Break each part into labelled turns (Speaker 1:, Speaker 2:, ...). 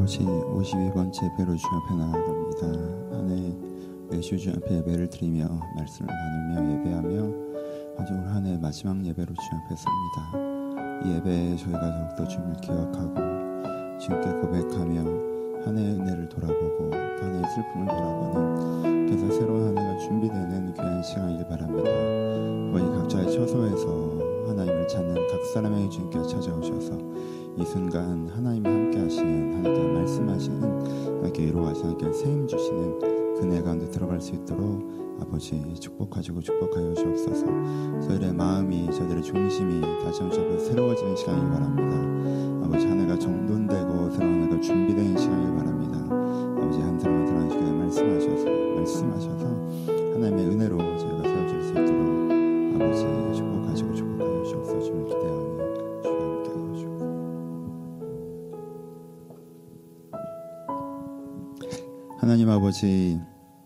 Speaker 1: 아버지 52번째 예배로 주 앞에 나아갑니다. 한 해 매주 주 앞에 예배를 드리며 말씀을 나누며 예배하며 아주 올 한 해 마지막 예배로 주 앞에 섭니다. 이 예배에 저희가 더욱더 주님을 기억하고 주님께 고백하며 한 해의 은혜를 돌아보고 또 한 해의 슬픔을 돌아보는 그래서 새로운 한 해가 준비되는 귀한 시간이길 바랍니다. 아버지 각자의 처소에서 하나님을 찾는 각 사람에게 주님께 찾아오셔서 이 순간 하나님이 함께 하시는 하나님께 말씀하시는 하나님께 위로하시는 하나님께 세임 주시는 그네 가운데 들어갈 수 있도록 아버지 축복하시고 축복하여 주옵소서. 저희의 마음이 저희의 중심이 다시 한번 새로워지는 시간이길 바랍니다. 아버지 한 해가 정돈되고 새로운 한 해가 준비되는 시간이길 바랍니다. 아버지 한 사람 한 사람에게 말씀하셔서 하나님의 은혜로 저희가 세워질 수 있도록 아버지 축복하시고 축복하여 주옵소서. 주님을 기대하오니 주와 함께 하여 주옵소서. 하나님 아버지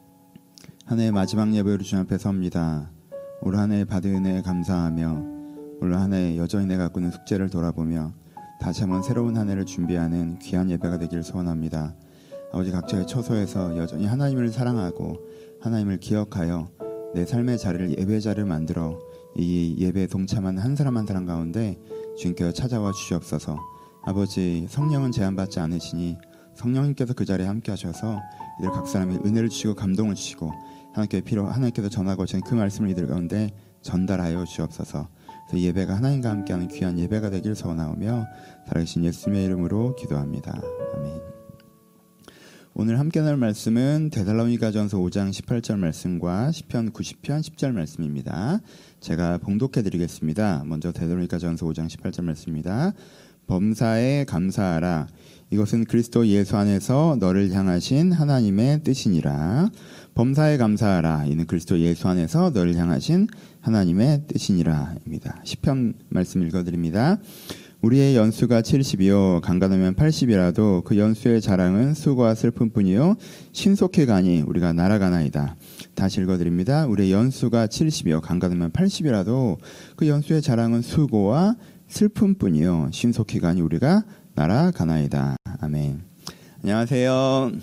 Speaker 1: 한 해의 마지막 예배로 주님 앞에 섭니다. 올 한 해 받은 은혜에 감사하며 올 한 해 여전히 내가 갖고 있는 숙제를 돌아보며 다시 한번 새로운 한 해를 준비하는 귀한 예배가 되기를 소원합니다. 아버지 각자의 처소에서 여전히 하나님을 사랑하고 하나님을 기억하여 내 삶의 자리를 예배 자리를 만들어 이 예배에 동참하는 한 사람 한 사람 가운데 주님께서 찾아와 주시옵소서. 아버지 성령은 제한받지 않으시니 성령님께서 그 자리에 함께 하셔서 이들 각 사람이 은혜를 주시고 감동을 주시고 하나님께서 전하고 하신 그 말씀을 이들 가운데 전달하여 주옵소서. 그래서 예배가 하나님과 함께하는 귀한 예배가 되길 소원하오며 살아계신 예수님의 이름으로 기도합니다. 아멘. 오늘 함께 나눌 말씀은 데살로니가전서 5장 18절 말씀과 시편 90편 10절 말씀입니다. 제가 봉독해 드리겠습니다. 먼저 데살로니가전서 5장 18절 말씀입니다. 범사에 감사하라. 이것은 그리스도 예수 안에서 너를 향하신 하나님의 뜻이니라. 범사에 감사하라. 이는 그리스도 예수 안에서 너를 향하신 하나님의 뜻이니라. 입니다. 시편 말씀 읽어드립니다. 우리의 연수가 70이요 강간하면 80이라도 그 연수의 자랑은 수고와 슬픔뿐이요 신속히 가니 우리가 날아가나이다. 다시 읽어드립니다. 우리의 연수가 70이요 강간하면 80이라도 그 연수의 자랑은 수고와 슬픔뿐이요 신속히 가니 우리가 날아가나이다. 아멘. 안녕하세요.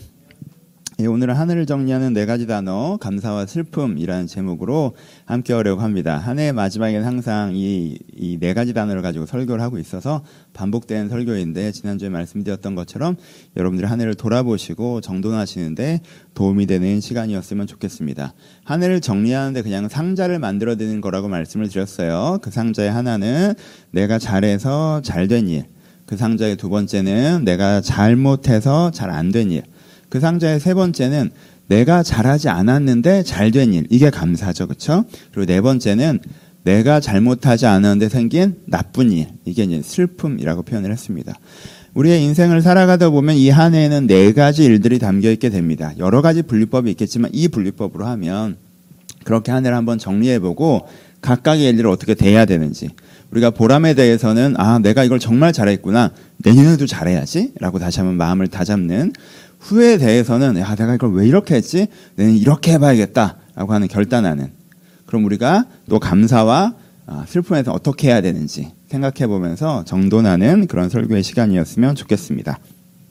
Speaker 1: 오늘은 하늘을 정리하는 4가지 단어 감사와 슬픔이라는 제목으로 함께 하려고 합니다. 한 해의 마지막에는 항상 이 4가지 단어를 가지고 설교를 하고 있어서 반복되는 설교인데 지난주에 말씀드렸던 것처럼 여러분들이 한 해를 돌아보시고 정돈하시는데 도움이 되는 시간이었으면 좋겠습니다. 한 해를 정리하는데 그냥 상자를 만들어드리는 거라고 말씀을 드렸어요. 그 상자의 하나는 내가 잘해서 잘된 일, 그 상자의 두 번째는 내가 잘못해서 잘 안 된 일, 그 상자의 세 번째는 내가 잘하지 않았는데 잘된 일, 이게 감사죠, 그렇죠? 그리고 네 번째는 내가 잘못하지 않았는데 생긴 나쁜 일, 이게 이제 슬픔이라고 표현을 했습니다. 우리의 인생을 살아가다 보면 이 한 해에는 4가지 일들이 담겨 있게 됩니다. 여러 가지 분류법이 있겠지만 이 분류법으로 하면 그렇게 한 해를 한번 정리해보고 각각의 일들을 어떻게 대해야 되는지, 우리가 보람에 대해서는 내가 이걸 정말 잘했구나, 내년에도 잘해야지 라고 다시 한번 마음을 다잡는, 후회에 대해서는 내가 이걸 왜 이렇게 했지? 내년 이렇게 해봐야겠다 라고 하는 결단하는, 그럼 우리가 또 감사와 슬픔에서 어떻게 해야 되는지 생각해보면서 정돈하는 그런 설교의 시간이었으면 좋겠습니다.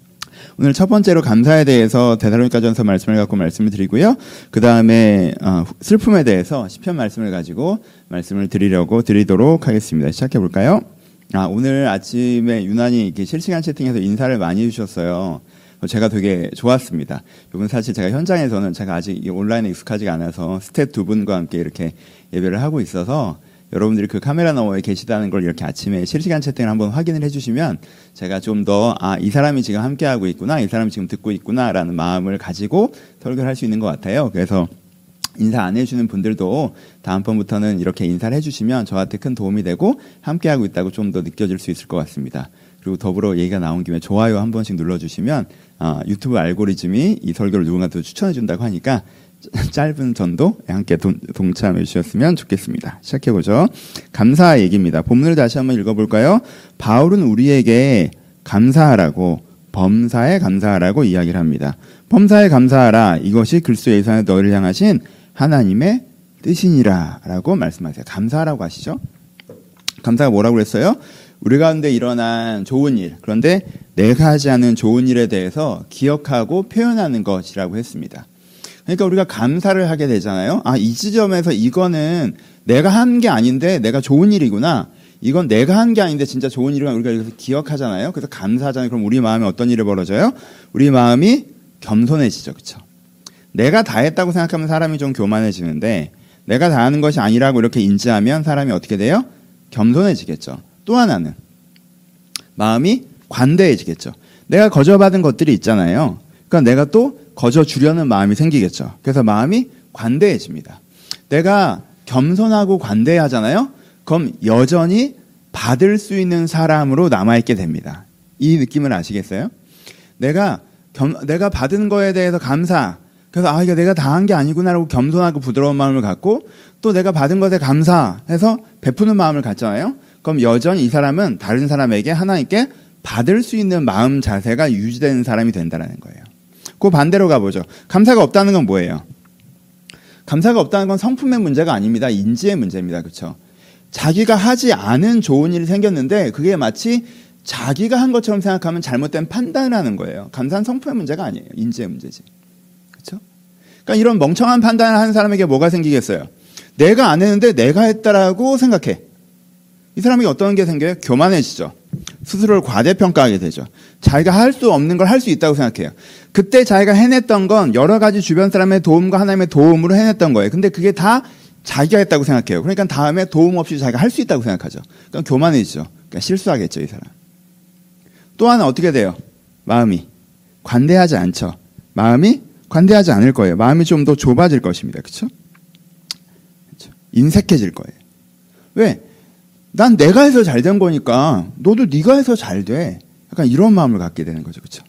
Speaker 1: 오늘 첫 번째로 감사에 대해서 데살로니가전서 말씀을 갖고 말씀을 드리고요. 그 다음에 슬픔에 대해서 시편 말씀을 가지고 말씀을 드리도록 하겠습니다. 시작해볼까요? 오늘 아침에 유난히 이렇게 실시간 채팅에서 인사를 많이 해주셨어요. 제가 되게 좋았습니다. 이번 사실 제가 현장에서는 제가 아직 온라인에 익숙하지가 않아서 스태프 두 분과 함께 이렇게 예배를 하고 있어서 여러분들이 그 카메라 너머에 계시다는 걸 이렇게 아침에 실시간 채팅을 한번 확인을 해주시면 제가 좀 더 이 사람이 지금 함께하고 있구나, 이 사람이 지금 듣고 있구나라는 마음을 가지고 설교를 할 수 있는 것 같아요. 그래서 인사 안 해주는 분들도 다음번부터는 이렇게 인사를 해주시면 저한테 큰 도움이 되고 함께하고 있다고 좀 더 느껴질 수 있을 것 같습니다. 그리고 더불어 얘기가 나온 김에 좋아요 한 번씩 눌러주시면 유튜브 알고리즘이 이 설교를 누군가한테 추천해준다고 하니까 짧은 전도 함께 동참해 주셨으면 좋겠습니다. 시작해보죠. 감사 얘기입니다. 본문을 다시 한번 읽어볼까요? 바울은 우리에게 감사하라고, 범사에 감사하라고 이야기를 합니다. 범사에 감사하라. 이것이 그리스도 예수 안에 너를 향하신 하나님의 뜻이니라 라고 말씀하세요. 감사하라고 하시죠. 감사가 뭐라고 그랬어요? 우리 가운데 일어난 좋은 일, 그런데 내가 하지 않은 좋은 일에 대해서 기억하고 표현하는 것이라고 했습니다. 그러니까 우리가 감사를 하게 되잖아요. 이 지점에서 이거는 내가 한 게 아닌데 내가 좋은 일이구나. 이건 내가 한 게 아닌데 진짜 좋은 일이구나. 우리가 여기서 기억하잖아요. 그래서 감사하잖아요. 그럼 우리 마음에 어떤 일이 벌어져요? 우리 마음이 겸손해지죠. 그렇죠? 내가 다 했다고 생각하면 사람이 좀 교만해지는데 내가 다 하는 것이 아니라고 이렇게 인지하면 사람이 어떻게 돼요? 겸손해지겠죠. 또 하나는 마음이 관대해지겠죠. 내가 거저받은 것들이 있잖아요. 그러니까 내가 또 거저주려는 마음이 생기겠죠. 그래서 마음이 관대해집니다. 내가 겸손하고 관대하잖아요. 그럼 여전히 받을 수 있는 사람으로 남아있게 됩니다. 이 느낌을 아시겠어요? 내가 받은 거에 대해서 감사. 그래서 이거 내가 다 한 게 아니구나라고 겸손하고 부드러운 마음을 갖고 또 내가 받은 것에 감사해서 베푸는 마음을 갖잖아요. 그럼 여전히 이 사람은 다른 사람에게 하나님께 받을 수 있는 마음 자세가 유지되는 사람이 된다는 거예요. 그 반대로 가보죠. 감사가 없다는 건 뭐예요? 감사가 없다는 건 성품의 문제가 아닙니다. 인지의 문제입니다. 그렇죠? 자기가 하지 않은 좋은 일이 생겼는데 그게 마치 자기가 한 것처럼 생각하면 잘못된 판단을 하는 거예요. 감사는 성품의 문제가 아니에요. 인지의 문제지. 그렇죠? 그러니까 이런 멍청한 판단을 하는 사람에게 뭐가 생기겠어요? 내가 안 했는데 내가 했다라고 생각해. 이 사람에게 어떤 게 생겨요? 교만해지죠. 스스로를 과대평가하게 되죠. 자기가 할 수 없는 걸 할 수 있다고 생각해요. 그때 자기가 해냈던 건 여러 가지 주변 사람의 도움과 하나님의 도움으로 해냈던 거예요. 근데 그게 다 자기가 했다고 생각해요. 그러니까 다음에 도움 없이 자기가 할 수 있다고 생각하죠. 그러니까 교만해지죠. 그러니까 실수하겠죠, 이 사람. 또 하나 어떻게 돼요? 마음이 관대하지 않죠. 마음이 관대하지 않을 거예요. 마음이 좀 더 좁아질 것입니다. 그렇죠? 인색해질 거예요. 왜? 난 내가 해서 잘 된 거니까 너도 네가 해서 잘 돼. 약간 이런 마음을 갖게 되는 거죠. 그렇죠?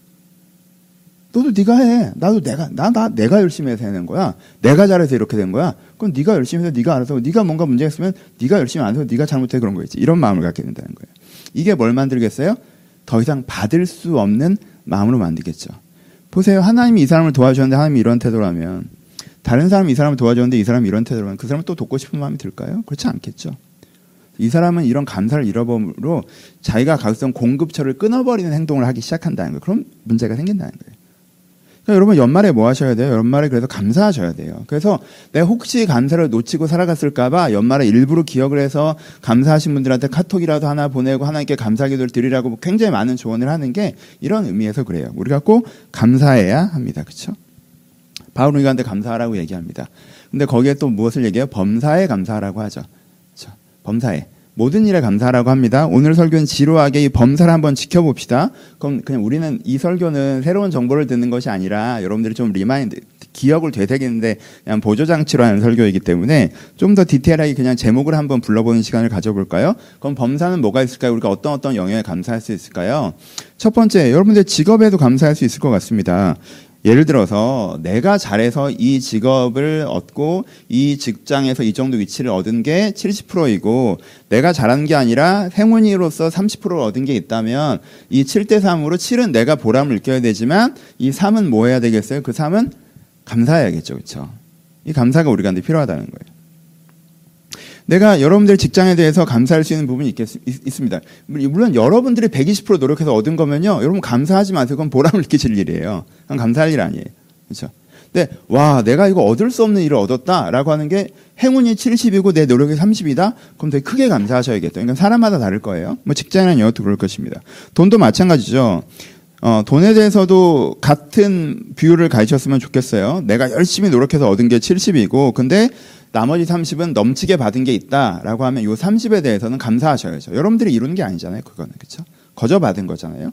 Speaker 1: 너도 네가 해. 나도 내가 열심히 해서 해낸 거야. 내가 잘해서 이렇게 된 거야. 그럼 네가 열심히 해서 네가 알아서 네가 뭔가 문제가 있으면 네가 열심히 안 해서 네가 잘못해 그런 거겠지. 이런 마음을 갖게 된다는 거예요. 이게 뭘 만들겠어요? 더 이상 받을 수 없는 마음으로 만들겠죠. 보세요. 하나님이 이 사람을 도와주셨는데 하나님이 이런 태도라면 다른 사람이 이 사람을 도와줬는데 이 사람이 이런 태도라면 그 사람은 또 돕고 싶은 마음이 들까요? 그렇지 않겠죠. 이 사람은 이런 감사를 잃어버림으로 자기가 가졌던 공급처를 끊어버리는 행동을 하기 시작한다는 거예요. 그럼 문제가 생긴다는 거예요. 그러니까 여러분 연말에 뭐 하셔야 돼요? 연말에 그래서 감사하셔야 돼요. 그래서 내가 혹시 감사를 놓치고 살아갔을까 봐 연말에 일부러 기억을 해서 감사하신 분들한테 카톡이라도 하나 보내고 하나님께 감사기도를 드리라고 굉장히 많은 조언을 하는 게 이런 의미에서 그래요. 우리가 꼭 감사해야 합니다. 그렇죠? 바울은 우리한테 감사하라고 얘기합니다. 근데 거기에 또 무엇을 얘기해요? 범사에 감사하라고 하죠. 그렇죠? 범사에. 모든 일에 감사하라고 합니다. 오늘 설교는 지루하게 이 범사를 한번 지켜봅시다. 그럼 그냥 우리는 이 설교는 새로운 정보를 듣는 것이 아니라 여러분들이 좀 기억을 되새기는데 그냥 보조장치로 하는 설교이기 때문에 좀 더 디테일하게 그냥 제목을 한번 불러보는 시간을 가져볼까요? 그럼 범사는 뭐가 있을까요? 우리가 어떤 영역에 감사할 수 있을까요? 첫 번째, 여러분들 직업에도 감사할 수 있을 것 같습니다. 예를 들어서 내가 잘해서 이 직업을 얻고 이 직장에서 이 정도 위치를 얻은 게 70%이고 내가 잘한 게 아니라 행운이로서 30%를 얻은 게 있다면 이 7대3으로 7은 내가 보람을 느껴야 되지만 이 3은 뭐 해야 되겠어요? 그 3은 감사해야겠죠. 그렇죠? 이 감사가 우리한테 필요하다는 거예요. 내가 여러분들 직장에 대해서 감사할 수 있는 부분이 있습니다. 물론 여러분들이 120% 노력해서 얻은 거면요. 여러분 감사하지 마세요. 그건 보람을 느끼실 일이에요. 그건 감사할 일 아니에요. 그렇죠? 근데 내가 이거 얻을 수 없는 일을 얻었다라고 하는 게 행운이 70이고 내 노력이 30이다? 그럼 되게 크게 감사하셔야겠죠. 그러니까 사람마다 다를 거예요. 뭐 직장이나 영역도 그럴 것입니다. 돈도 마찬가지죠. 돈에 대해서도 같은 비율을 가르쳤으면 좋겠어요. 내가 열심히 노력해서 얻은 게 70이고 근데 나머지 30은 넘치게 받은 게 있다라고 하면 이 30에 대해서는 감사하셔야죠. 여러분들이 이루는 게 아니잖아요. 그거는. 그렇죠? 거저 받은 거잖아요.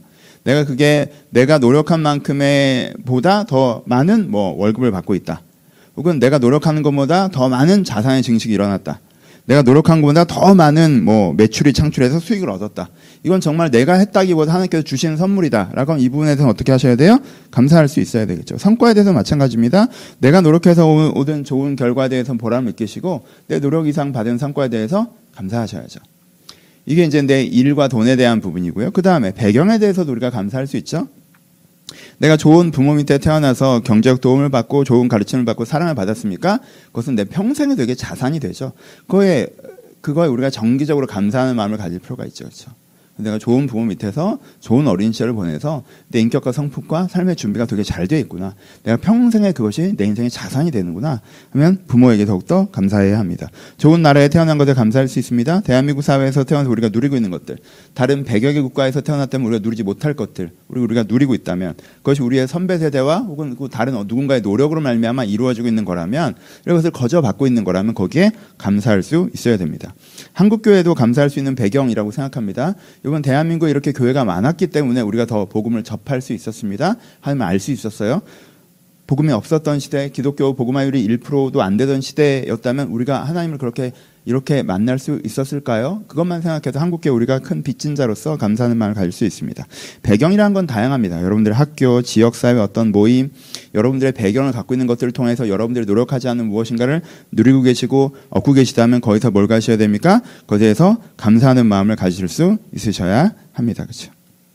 Speaker 1: 내가 노력한 만큼의 보다 더 많은 월급을 받고 있다. 혹은 내가 노력하는 것보다 더 많은 자산의 증식이 일어났다. 내가 노력한 것보다 더 많은 매출이 창출해서 수익을 얻었다. 이건 정말 내가 했다기보다 하나님께서 주시는 선물이다라고 하면 이 부분에서는 어떻게 하셔야 돼요? 감사할 수 있어야 되겠죠. 성과에 대해서 마찬가지입니다. 내가 노력해서 얻은 좋은 결과에 대해서 보람을 느끼시고 내 노력 이상 받은 성과에 대해서 감사하셔야죠. 이게 이제 내 일과 돈에 대한 부분이고요. 그 다음에 배경에 대해서도 우리가 감사할 수 있죠. 내가 좋은 부모 밑에 태어나서 경제적 도움을 받고 좋은 가르침을 받고 사랑을 받았습니까? 그것은 내 평생에 되게 자산이 되죠. 그거에 우리가 정기적으로 감사하는 마음을 가질 필요가 있죠. 그렇죠? 내가 좋은 부모 밑에서 좋은 어린 시절을 보내서 내 인격과 성품과 삶의 준비가 되게 잘 되어 있구나. 내가 평생에 그것이 내 인생의 자산이 되는구나 하면 부모에게 더욱더 감사해야 합니다. 좋은 나라에 태어난 것에 감사할 수 있습니다. 대한민국 사회에서 태어나서 우리가 누리고 있는 것들, 다른 100여 개 국가에서 태어났다면 우리가 누리지 못할 것들, 우리가 누리고 있다면 그것이 우리의 선배 세대와 혹은 다른 누군가의 노력으로 말미암아 이루어지고 있는 거라면, 이것을 거저 받고 있는 거라면 거기에 감사할 수 있어야 됩니다. 한국교회도 감사할 수 있는 배경이라고 생각합니다. 이번 대한민국에 이렇게 교회가 많았기 때문에 우리가 더 복음을 접할 수 있었습니다. 하면 알 수 있었어요. 복음이 없었던 시대, 기독교 복음화율이 1%도 안 되던 시대였다면 우리가 하나님을 그렇게 이렇게 만날 수 있었을까요? 그것만 생각해도 한국교회 우리가 큰 빚진 자로서 감사하는 마음을 가질 수 있습니다. 배경이라는 건 다양합니다. 여러분들의 학교, 지역사회 어떤 모임, 여러분들의 배경을 갖고 있는 것들을 통해서 여러분들이 노력하지 않는 무엇인가를 누리고 계시고 얻고 계시다면 거기서 뭘 가셔야 됩니까? 거기에서 감사하는 마음을 가질 수 있으셔야 합니다. 그렇죠?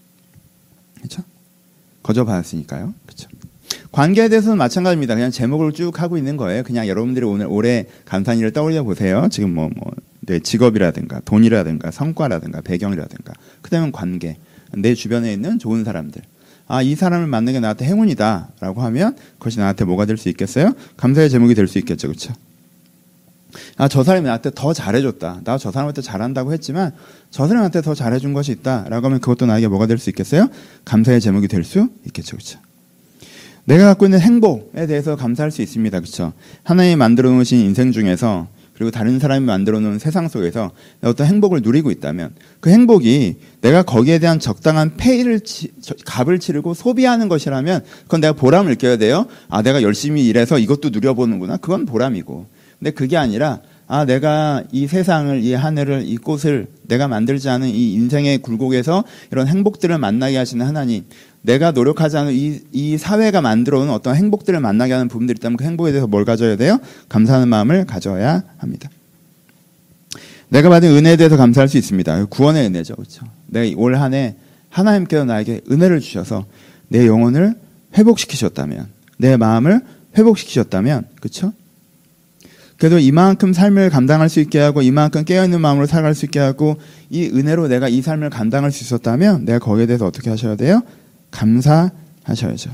Speaker 1: 그렇죠? 거저 받았으니까요. 그렇죠? 관계에 대해서는 마찬가지입니다. 그냥 제목을 쭉 하고 있는 거예요. 그냥 여러분들이 오늘 올해 감사한 일을 떠올려 보세요. 지금 내 직업이라든가 돈이라든가 성과라든가 배경이라든가, 그다음에 관계, 내 주변에 있는 좋은 사람들. 아, 이 사람을 만나는 게 나한테 행운이다라고 하면 그것이 나한테 뭐가 될 수 있겠어요? 감사의 제목이 될 수 있겠죠, 그렇죠? 아, 저 사람이 나한테 더 잘해줬다. 나 저 사람한테 잘한다고 했지만 저 사람한테 더 잘해준 것이 있다라고 하면 그것도 나에게 뭐가 될 수 있겠어요? 감사의 제목이 될 수 있겠죠, 그렇죠? 내가 갖고 있는 행복에 대해서 감사할 수 있습니다. 그렇죠? 하나님이 만들어 놓으신 인생 중에서, 그리고 다른 사람이 만들어 놓은 세상 속에서 어떤 행복을 누리고 있다면 그 행복이 내가 거기에 대한 적당한 값을 치르고 소비하는 것이라면 그건 내가 보람을 느껴야 돼요. 아, 내가 열심히 일해서 이것도 누려보는구나. 그건 보람이고. 근데 그게 아니라, 아, 내가 이 세상을, 이 하늘을, 이 꽃을 내가 만들지 않은 이 인생의 굴곡에서 이런 행복들을 만나게 하시는 하나님, 내가 노력하지 않은 이 사회가 만들어 온 어떤 행복들을 만나게 하는 부분들이 있다면 그 행복에 대해서 뭘 가져야 돼요? 감사하는 마음을 가져야 합니다. 내가 받은 은혜에 대해서 감사할 수 있습니다. 구원의 은혜죠. 그렇죠? 내가 올 한 해 하나님께서 나에게 은혜를 주셔서 내 영혼을 회복시키셨다면, 내 마음을 회복시키셨다면, 그렇죠? 그래도 이만큼 삶을 감당할 수 있게 하고 이만큼 깨어있는 마음으로 살아갈 수 있게 하고 이 은혜로 내가 이 삶을 감당할 수 있었다면 내가 거기에 대해서 어떻게 하셔야 돼요? 감사하셔야죠.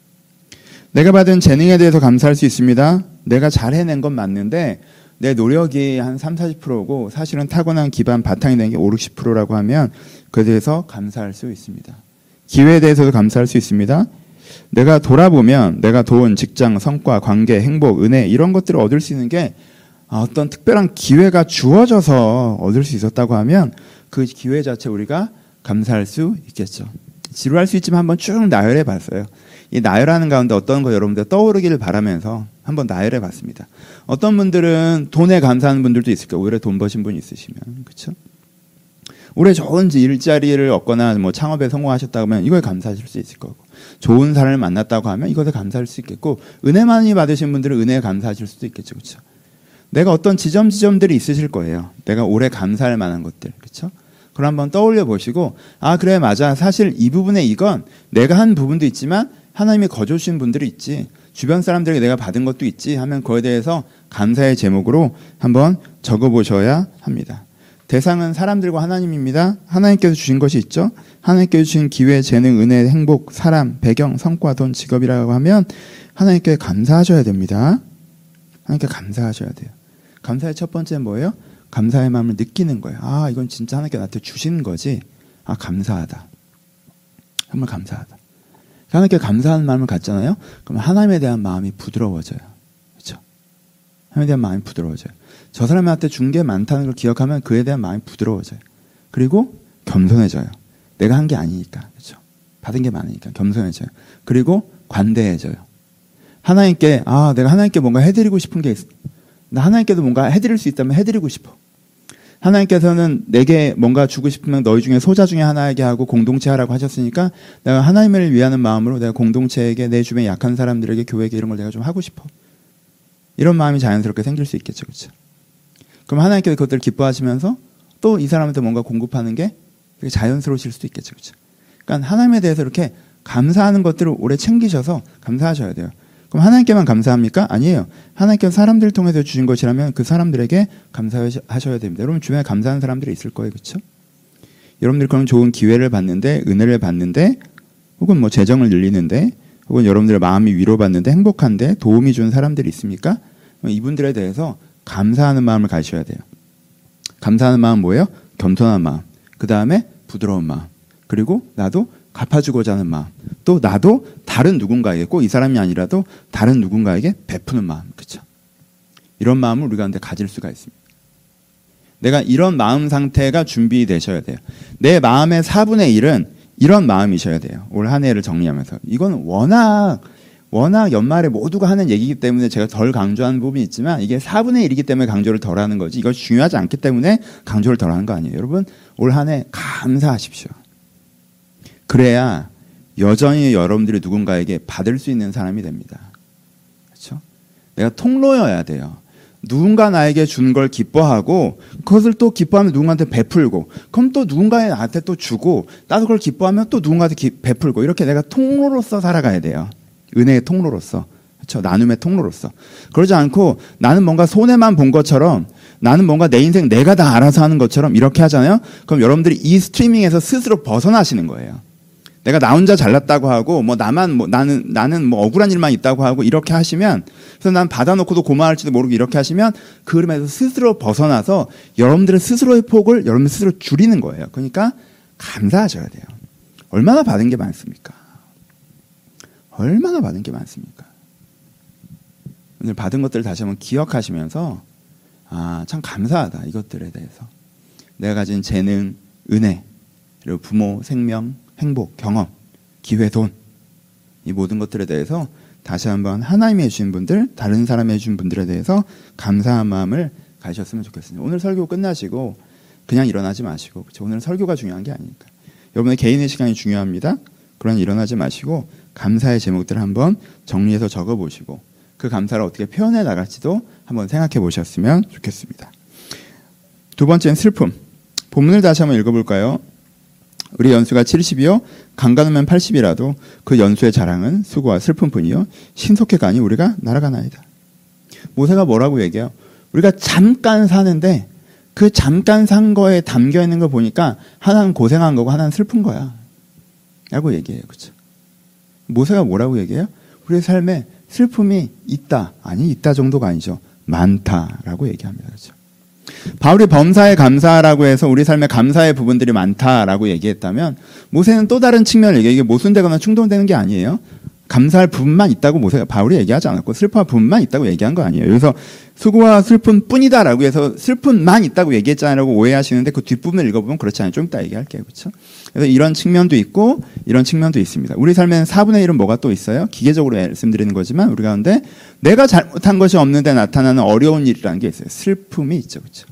Speaker 1: 내가 받은 재능에 대해서 감사할 수 있습니다. 내가 잘 해낸 건 맞는데 내 노력이 한 30-40%고 사실은 타고난 기반 바탕이 된 게 50-60%라고 하면 그에 대해서 감사할 수 있습니다. 기회에 대해서도 감사할 수 있습니다. 내가 돌아보면 내가 돈, 직장, 성과, 관계, 행복, 은혜 이런 것들을 얻을 수 있는 게 어떤 특별한 기회가 주어져서 얻을 수 있었다고 하면 그 기회 자체 우리가 감사할 수 있겠죠. 지루할 수 있지만 한번 쭉 나열해 봤어요. 이 나열하는 가운데 어떤 거 여러분들 떠오르기를 바라면서 한번 나열해 봤습니다. 어떤 분들은 돈에 감사하는 분들도 있을 거예요. 오히려 돈 버신 분이 있으시면. 그렇죠? 올해 좋은 일자리를 얻거나 뭐 창업에 성공하셨다고 하면 이거에 감사하실 수 있을 거고, 좋은 사람을 만났다고 하면 이것에 감사할 수 있겠고, 은혜 많이 받으신 분들은 은혜에 감사하실 수도 있겠죠. 그렇죠? 내가 어떤 지점들이 있으실 거예요. 내가 올해 감사할 만한 것들. 그렇죠? 그걸 한번 떠올려 보시고, 아, 그래, 맞아. 사실 이 부분에 이건 내가 한 부분도 있지만 하나님이 거저주신 분들이 있지, 주변 사람들에게 내가 받은 것도 있지 하면 그거에 대해서 감사의 제목으로 한번 적어보셔야 합니다. 대상은 사람들과 하나님입니다. 하나님께서 주신 것이 있죠. 하나님께서 주신 기회, 재능, 은혜, 행복, 사람, 배경, 성과, 돈, 직업이라고 하면 하나님께 감사하셔야 됩니다. 하나님께 감사하셔야 돼요. 감사의 첫 번째는 뭐예요? 감사의 마음을 느끼는 거예요. 아, 이건 진짜 하나님께 나한테 주신 거지. 아, 감사하다. 정말 감사하다. 하나님께 감사하는 마음을 갖잖아요. 그럼 하나님에 대한 마음이 부드러워져요. 그렇죠? 하나님에 대한 마음이 부드러워져요. 저 사람한테 준 게 많다는 걸 기억하면 그에 대한 마음이 부드러워져요. 그리고 겸손해져요. 내가 한 게 아니니까. 그렇죠? 받은 게 많으니까 겸손해져요. 그리고 관대해져요. 하나님께, 내가 하나님께 뭔가 해드리고 싶은 게 있어. 나 하나님께도 뭔가 해드릴 수 있다면 해드리고 싶어. 하나님께서는 내게 뭔가 주고 싶으면 너희 중에 소자 중에 하나에게 하고 공동체 하라고 하셨으니까 내가 하나님을 위하는 마음으로 내가 공동체에게, 내 주변에 약한 사람들에게, 교회에게 이런 걸 내가 좀 하고 싶어. 이런 마음이 자연스럽게 생길 수 있겠죠. 그렇죠? 그럼 하나님께서 그것들을 기뻐하시면서 또 이 사람한테 뭔가 공급하는 게 되게 자연스러우실 수도 있겠죠. 그렇죠? 그러니까 하나님에 대해서 이렇게 감사하는 것들을 오래 챙기셔서 감사하셔야 돼요. 그럼 하나님께만 감사합니까? 아니에요. 하나님께서 사람들을 통해서 주신 것이라면 그 사람들에게 감사하셔야 됩니다. 여러분 주변에 감사하는 사람들이 있을 거예요. 그렇죠? 여러분들이 그런 좋은 기회를 받는데, 은혜를 받는데, 혹은 뭐 재정을 늘리는데, 혹은 여러분들의 마음이 위로받는데, 행복한데 도움이 준 사람들이 있습니까? 이분들에 대해서 감사하는 마음을 가지셔야 돼요. 감사하는 마음 뭐예요? 겸손한 마음. 그 다음에 부드러운 마음. 그리고 나도 갚아주고자 하는 마음. 또 나도 다른 누군가에게, 꼭 이 사람이 아니라도 다른 누군가에게 베푸는 마음. 그렇죠? 이런 마음을 우리 가운데 가질 수가 있습니다. 내가 이런 마음 상태가 준비되셔야 돼요. 내 마음의 4분의 1은 이런 마음이셔야 돼요. 올 한 해를 정리하면서. 이건 워낙 연말에 모두가 하는 얘기이기 때문에 제가 덜 강조하는 부분이 있지만 이게 4분의 1이기 때문에 강조를 덜 하는 거지. 이것이 중요하지 않기 때문에 강조를 덜 하는 거 아니에요. 여러분, 올 한 해 감사하십시오. 그래야 여전히 여러분들이 누군가에게 받을 수 있는 사람이 됩니다. 그렇죠? 내가 통로여야 돼요. 누군가 나에게 준 걸 기뻐하고 그것을 또 기뻐하면 누군가한테 베풀고 그럼 또 누군가에 나한테 또 주고 나도 그걸 기뻐하면 또 누군가한테 베풀고 이렇게 내가 통로로서 살아가야 돼요. 은혜의 통로로서. 그렇죠? 나눔의 통로로서. 그러지 않고 나는 뭔가 손해만 본 것처럼 나는 뭔가 내 인생 내가 다 알아서 하는 것처럼 이렇게 하잖아요. 그럼 여러분들이 이 스트리밍에서 스스로 벗어나시는 거예요. 내가 나 혼자 잘났다고 하고 뭐 나는 뭐 억울한 일만 있다고 하고 이렇게 하시면 그래서 난 받아놓고도 고마울지도 모르고 이렇게 하시면 그 흐름에서 스스로 벗어나서 여러분들의 스스로의 폭을 여러분 스스로 줄이는 거예요. 그러니까 감사하셔야 돼요. 얼마나 받은 게 많습니까? 얼마나 받은 게 많습니까? 오늘 받은 것들을 다시 한번 기억하시면서 참 감사하다 이것들에 대해서 내가 가진 재능, 은혜, 그리고 부모, 생명, 행복, 경험, 기회, 돈 이 모든 것들에 대해서 다시 한번 하나님이 해주신 분들, 다른 사람이 해주신 분들에 대해서 감사한 마음을 가지셨으면 좋겠습니다. 오늘 설교 끝나시고 그냥 일어나지 마시고 그렇죠? 오늘 설교가 중요한 게 아니니까 여러분의 개인의 시간이 중요합니다. 그러나 일어나지 마시고 감사의 제목들을 한번 정리해서 적어보시고 그 감사를 어떻게 표현해 나갈지도 한번 생각해 보셨으면 좋겠습니다. 두 번째는 슬픔. 본문을 다시 한번 읽어볼까요? 우리 연수가 70이요 강간하면 80이라도 그 연수의 자랑은 수고와 슬픔뿐이요 신속해 가니 우리가 날아가나이다. 모세가 뭐라고 얘기해요? 우리가 잠깐 사는데 그 잠깐 산 거에 담겨 있는 거 보니까 하나는 고생한 거고 하나는 슬픈 거야 라고 얘기해요. 그렇죠? 모세가 뭐라고 얘기해요? 우리의 삶에 슬픔이 있다. 아니 있다 정도가 아니죠. 많다라고 얘기합니다. 그렇죠? 바울이 범사에 감사라고 해서 우리 삶에 감사의 부분들이 많다라고 얘기했다면 모세는 또 다른 측면을 얘기해요. 이게 모순되거나 충돌되는 게 아니에요. 감사할 부분만 있다고 바울이 얘기하지 않았고 슬퍼할 부분만 있다고 얘기한 거 아니에요. 그래서 수고와 슬픔뿐이다라고 해서 슬픔만 있다고 얘기했잖아요. 오해하시는데 그 뒷부분을 읽어보면 그렇지 않아요. 좀 이따 얘기할게요. 그렇죠? 그래서 이런 측면도 있고 이런 측면도 있습니다. 우리 삶에는 4분의 1은 뭐가 또 있어요? 기계적으로 말씀드리는 거지만 우리 가운데 내가 잘못한 것이 없는데 나타나는 어려운 일이라는 게 있어요. 슬픔이 있죠. 그렇죠?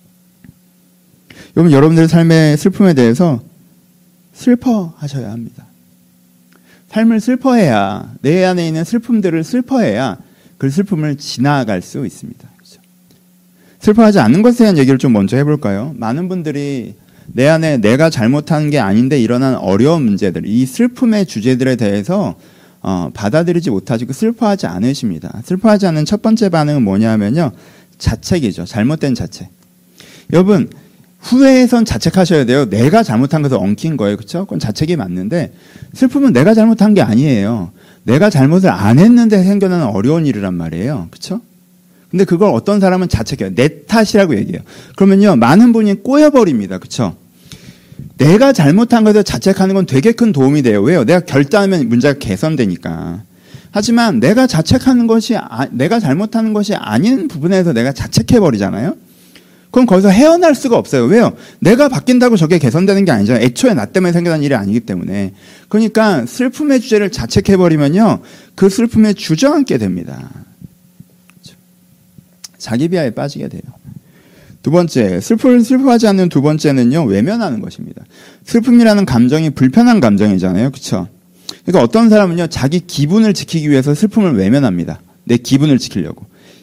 Speaker 1: 여러분들의 삶의 슬픔에 대해서 슬퍼하셔야 합니다. 삶을 슬퍼해야 내 안에 있는 슬픔들을 슬퍼해야 그 슬픔을 지나갈 수 있습니다. 그렇죠? 슬퍼하지 않는 것에 대한 얘기를 좀 먼저 해볼까요? 많은 분들이 내 안에 내가 잘못한 게 아닌데 일어난 어려운 문제들, 이 슬픔의 주제들에 대해서 받아들이지 못하시고 슬퍼하지 않으십니다. 슬퍼하지 않는 첫 번째 반응은 뭐냐면요, 자책이죠. 잘못된 자책. 여러분, 후회해선 자책하셔야 돼요. 내가 잘못한 것을 엉킨 거예요. 그렇죠? 그건 자책이 맞는데 슬픔은 내가 잘못한 게 아니에요. 내가 잘못을 안 했는데 생겨나는 어려운 일이란 말이에요. 그렇죠? 근데 그걸 어떤 사람은 자책해요. 내 탓이라고 얘기해요. 그러면요, 많은 분이 꼬여버립니다. 그렇죠? 내가 잘못한 것을 자책하는 건 되게 큰 도움이 돼요. 왜요? 내가 결단하면 문제가 개선되니까. 하지만 내가 자책하는 것이 내가 잘못하는 것이 아닌 부분에서 내가 자책해버리잖아요. 그럼 거기서 헤어날 수가 없어요. 왜요? 내가 바뀐다고 저게 개선되는 게 아니잖아요. 애초에 나 때문에 생겨난 일이 아니기 때문에. 그러니까 슬픔의 주제를 자책해버리면요, 그 슬픔에 주저앉게 됩니다. 그렇죠? 자기 비하에 빠지게 돼요. 두 번째, 슬퍼하지 않는 두 번째는요, 외면하는 것입니다. 슬픔이라는 감정이 불편한 감정이잖아요. 그렇죠? 그러니까 어떤 사람은요, 자기 기분을 지키기 위해서 슬픔을 외면합니다. 내 기분을 지키려고.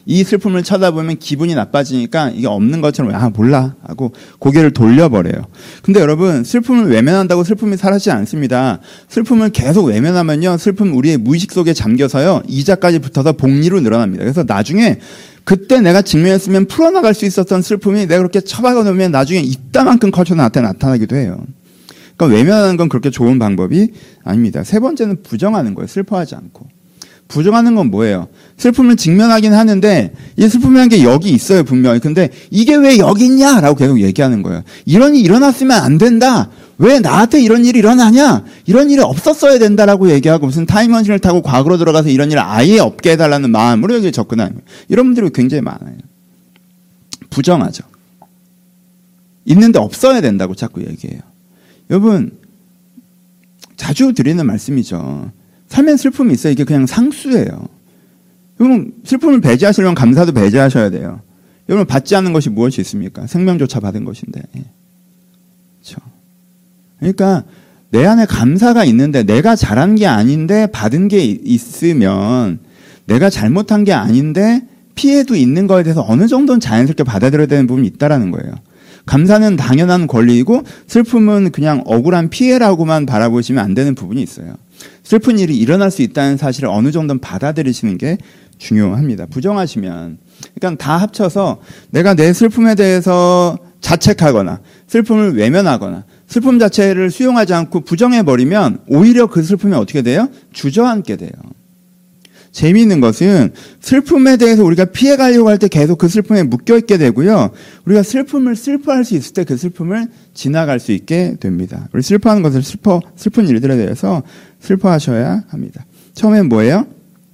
Speaker 1: 이 슬픔을 쳐다보면 기분이 나빠지니까 이게 없는 것처럼 몰라 하고 고개를 돌려버려요. 근데 여러분, 슬픔을 외면한다고 슬픔이 사라지지 않습니다. 슬픔을 계속 외면하면요, 슬픔 우리의 무의식 속에 잠겨서요, 이자까지 붙어서 복리로 늘어납니다. 그래서 나중에 그때 내가 직면했으면 풀어나갈 수 있었던 슬픔이 내가 그렇게 처박아 놓으면 나중에 이따만큼 커져 나타나기도 해요. 그러니까 외면하는 건 그렇게 좋은 방법이 아닙니다. 세 번째는 부정하는 거예요. 슬퍼하지 않고. 부정하는 건 뭐예요? 슬픔을 직면하긴 하는데 이 슬픔이라는 게 여기 있어요, 분명히. 근데 이게 왜 여기 있냐라고 계속 얘기하는 거예요. 이런 일이 일어났으면 안 된다. 왜 나한테 이런 일이 일어나냐? 이런 일이 없었어야 된다라고 얘기하고 무슨 타임머신을 타고 과거로 들어가서 이런 일을 아예 없게 해달라는 마음으로 여기 접근하는 거예요. 이런 분들이 굉장히 많아요. 부정하죠. 있는데 없어야 된다고 자꾸 얘기해요. 여러분, 자주 드리는 말씀이죠. 삶엔 슬픔이 있어요. 이게 그냥 상수예요. 여러분, 슬픔을 배제하시려면 감사도 배제하셔야 돼요. 여러분, 받지 않는 것이 무엇이 있습니까? 생명조차 받은 것인데. 그렇죠. 그러니까 내 안에 감사가 있는데 내가 잘한 게 아닌데 받은 게 있으면, 내가 잘못한 게 아닌데 피해도 있는 거에 대해서 어느 정도는 자연스럽게 받아들여야 되는 부분이 있다라는 거예요. 감사는 당연한 권리이고 슬픔은 그냥 억울한 피해라고만 바라보시면 안 되는 부분이 있어요. 슬픈 일이 일어날 수 있다는 사실을 어느 정도는 받아들이시는 게 중요합니다. 부정하시면, 그러니까 다 합쳐서 내가 내 슬픔에 대해서 자책하거나 슬픔을 외면하거나 슬픔 자체를 수용하지 않고 부정해버리면 오히려 그 슬픔이 어떻게 돼요? 주저앉게 돼요. 재미있는 것은 슬픔에 대해서 우리가 피해가려고 할 때 계속 그 슬픔에 묶여있게 되고요. 우리가 슬픔을 슬퍼할 수 있을 때 그 슬픔을 지나갈 수 있게 됩니다. 우리 슬퍼하는 것을 슬픈 일들에 대해서 슬퍼하셔야 합니다. 처음엔 뭐예요?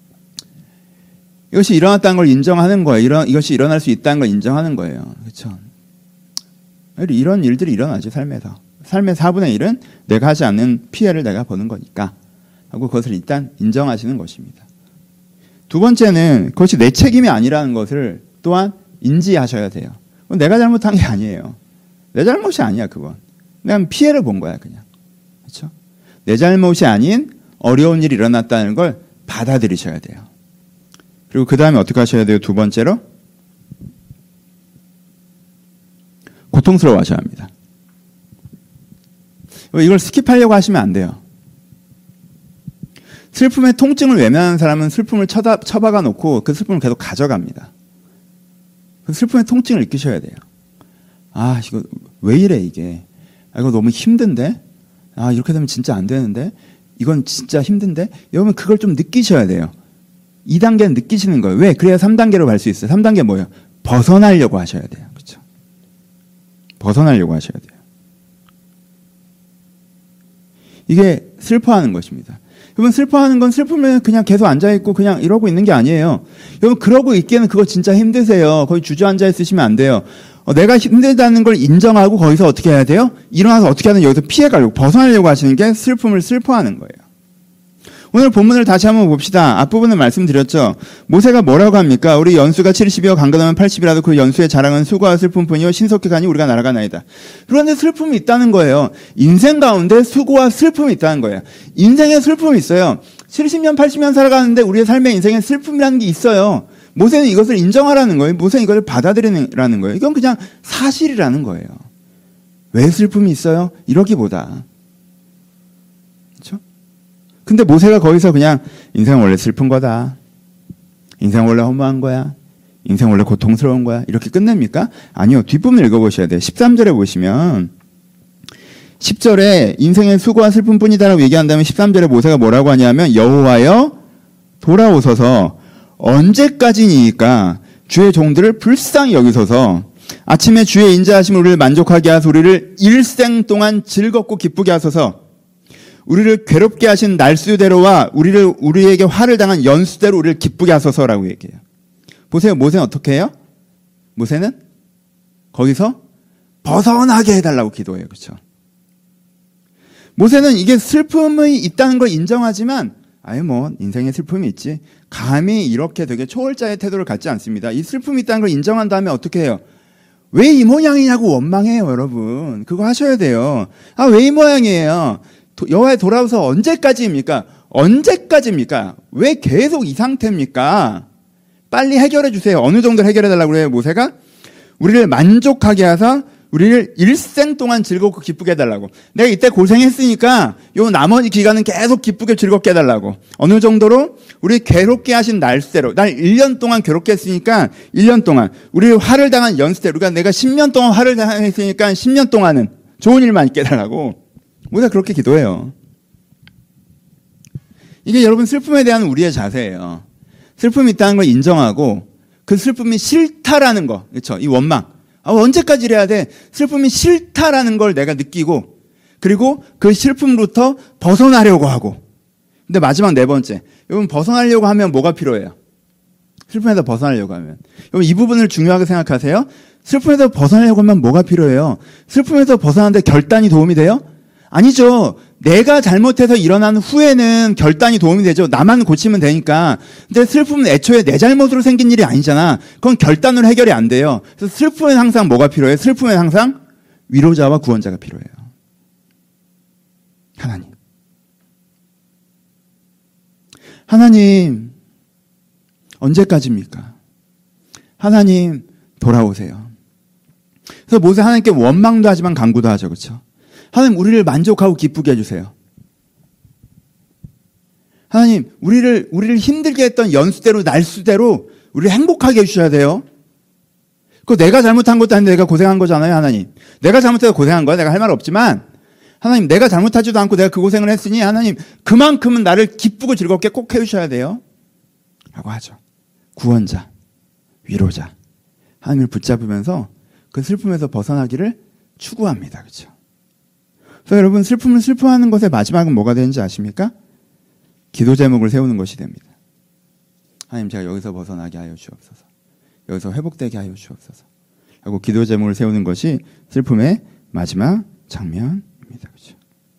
Speaker 1: 이것이 일어났다는 걸 인정하는 거예요. 이것이 일어날 수 있다는 걸 인정하는 거예요. 그렇죠? 이런 일들이 일어나죠, 삶에서. 삶의 4분의 1은 내가 하지 않는 피해를 내가 보는 거니까 하고 그것을 일단 인정하시는 것입니다. 두 번째는 그것이 내 책임이 아니라는 것을 또한 인지하셔야 돼요. 내가 잘못한 게 아니에요. 내 잘못이 아니야, 그건. 내가 피해를 본 거야, 그냥. 그렇죠? 내 잘못이 아닌 어려운 일이 일어났다는 걸 받아들이셔야 돼요. 그리고 그 다음에 어떻게 하셔야 돼요? 두 번째로 고통스러워 하셔야 합니다. 이걸 스킵하려고 하시면 안 돼요. 슬픔의 통증을 외면하는 사람은 슬픔을 처박아 놓고 그 슬픔을 계속 가져갑니다. 그 슬픔의 통증을 느끼셔야 돼요. 이거 왜 이래 이게. 이거 너무 힘든데. 이렇게 되면 진짜 안 되는데. 이건 진짜 힘든데. 여러분 그걸 좀 느끼셔야 돼요. 2단계는 느끼시는 거예요. 왜? 그래야 3단계로 갈 수 있어요. 3단계 뭐예요? 벗어나려고 하셔야 돼요. 그렇죠? 벗어나려고 하셔야 돼요. 이게 슬퍼하는 것입니다. 여러분 슬퍼하는 건 슬프면 그냥 계속 앉아있고 그냥 이러고 있는 게 아니에요. 여러분 그러고 있기에는 그거 진짜 힘드세요. 거기 주저앉아 있으시면 안 돼요. 내가 힘들다는 걸 인정하고 거기서 어떻게 해야 돼요? 일어나서 어떻게 하든 여기서 피해가려고 벗어나려고 하시는 게 슬픔을 슬퍼하는 거예요. 오늘 본문을 다시 한번 봅시다. 앞부분은 말씀드렸죠. 모세가 뭐라고 합니까? 우리 연수가 70이요 강건하면 80이라도 그 연수의 자랑은 수고와 슬픔뿐이요 신속히 가니 우리가 날아가나이다. 그런데 슬픔이 있다는 거예요. 인생 가운데 수고와 슬픔이 있다는 거예요. 인생에 슬픔이 있어요. 70년 80년 살아가는데 우리의 삶의 인생에 슬픔이라는 게 있어요. 모세는 이것을 인정하라는 거예요. 모세는 이것을 받아들이라는 거예요. 이건 그냥 사실이라는 거예요. 왜 슬픔이 있어요? 이러기보다. 그렇죠? 근데 모세가 거기서 그냥 인생은 원래 슬픈 거다. 인생은 원래 허무한 거야. 인생은 원래 고통스러운 거야. 이렇게 끝냅니까? 아니요. 뒷부분 읽어보셔야 돼요. 13절에 보시면 10절에 인생의 수고와 슬픔뿐이다라고 얘기한 다음에 13절에 모세가 뭐라고 하냐면 여호와여 돌아오소서 언제까지니까 주의 종들을 불쌍히 여기소서 아침에 주의 인자하심을 우리를 만족하게 하소서 우리를 일생 동안 즐겁고 기쁘게 하소서 우리를 괴롭게 하신 날수대로와 우리에게 화를 당한 연수대로 우리를 기쁘게 하소서라고 얘기해요. 보세요. 모세는 어떻게 해요? 모세는 거기서 벗어나게 해달라고 기도해요. 그렇죠? 모세는 이게 슬픔이 있다는 걸 인정하지만 인생에 슬픔이 있지. 감히 이렇게 되게 초월자의 태도를 갖지 않습니다. 이 슬픔이 있다는 걸 인정한 다음에 어떻게 해요? 왜 이 모양이냐고 원망해요, 여러분. 그거 하셔야 돼요. 왜 이 모양이에요? 여호와에 돌아와서 언제까지입니까? 언제까지입니까? 왜 계속 이 상태입니까? 빨리 해결해 주세요. 어느 정도를 해결해 달라고 그래요, 모세가? 우리를 만족하게 하사 우리를 일생 동안 즐겁고 기쁘게 해달라고. 내가 이때 고생했으니까 요 나머지 기간은 계속 기쁘게 즐겁게 해달라고. 어느 정도로? 우리 괴롭게 하신 날수대로. 날 1년 동안 괴롭게 했으니까 1년 동안. 우리 화를 당한 연수대로. 그러니까 내가 10년 동안 화를 당했으니까 10년 동안은 좋은 일만 있게 해달라고. 우리가 그렇게 기도해요. 이게 여러분 슬픔에 대한 우리의 자세예요. 슬픔이 있다는 걸 인정하고 그 슬픔이 싫다라는 거. 그렇죠? 이 원망. 언제까지 이래야 돼? 슬픔이 싫다라는 걸 내가 느끼고 그리고 그 슬픔으로부터 벗어나려고 하고. 근데 마지막 네 번째. 여러분 벗어나려고 하면 뭐가 필요해요? 슬픔에서 벗어나려고 하면. 여러분 이 부분을 중요하게 생각하세요. 슬픔에서 벗어나려고 하면 뭐가 필요해요? 슬픔에서 벗어나는데 결단이 도움이 돼요? 아니죠. 내가 잘못해서 일어난 후에는 결단이 도움이 되죠. 나만 고치면 되니까. 근데 슬픔은 애초에 내 잘못으로 생긴 일이 아니잖아. 그건 결단으로 해결이 안 돼요. 그래서 슬픔엔 항상 뭐가 필요해요? 슬픔엔 항상 위로자와 구원자가 필요해요. 하나님. 하나님, 언제까지입니까? 하나님, 돌아오세요. 그래서 모세 하나님께 원망도 하지만 간구도 하죠. 그렇죠? 하나님, 우리를 만족하고 기쁘게 해주세요. 하나님, 우리를 힘들게 했던 연수대로, 날수대로, 우리를 행복하게 해주셔야 돼요. 그거 내가 잘못한 것도 아닌데 내가 고생한 거잖아요, 하나님. 내가 잘못해서 고생한 거야. 내가 할 말 없지만, 하나님, 내가 잘못하지도 않고 내가 그 고생을 했으니, 하나님, 그만큼은 나를 기쁘고 즐겁게 꼭 해주셔야 돼요. 라고 하죠. 구원자, 위로자. 하나님을 붙잡으면서 그 슬픔에서 벗어나기를 추구합니다. 그렇죠? 그래서 여러분 슬픔을 슬퍼하는 것의 마지막은 뭐가 되는지 아십니까? 기도 제목을 세우는 것이 됩니다. 하나님 제가 여기서 벗어나게 하여 주옵소서. 여기서 회복되게 하여 주옵소서. 하고 기도 제목을 세우는 것이 슬픔의 마지막 장면입니다. 그렇죠?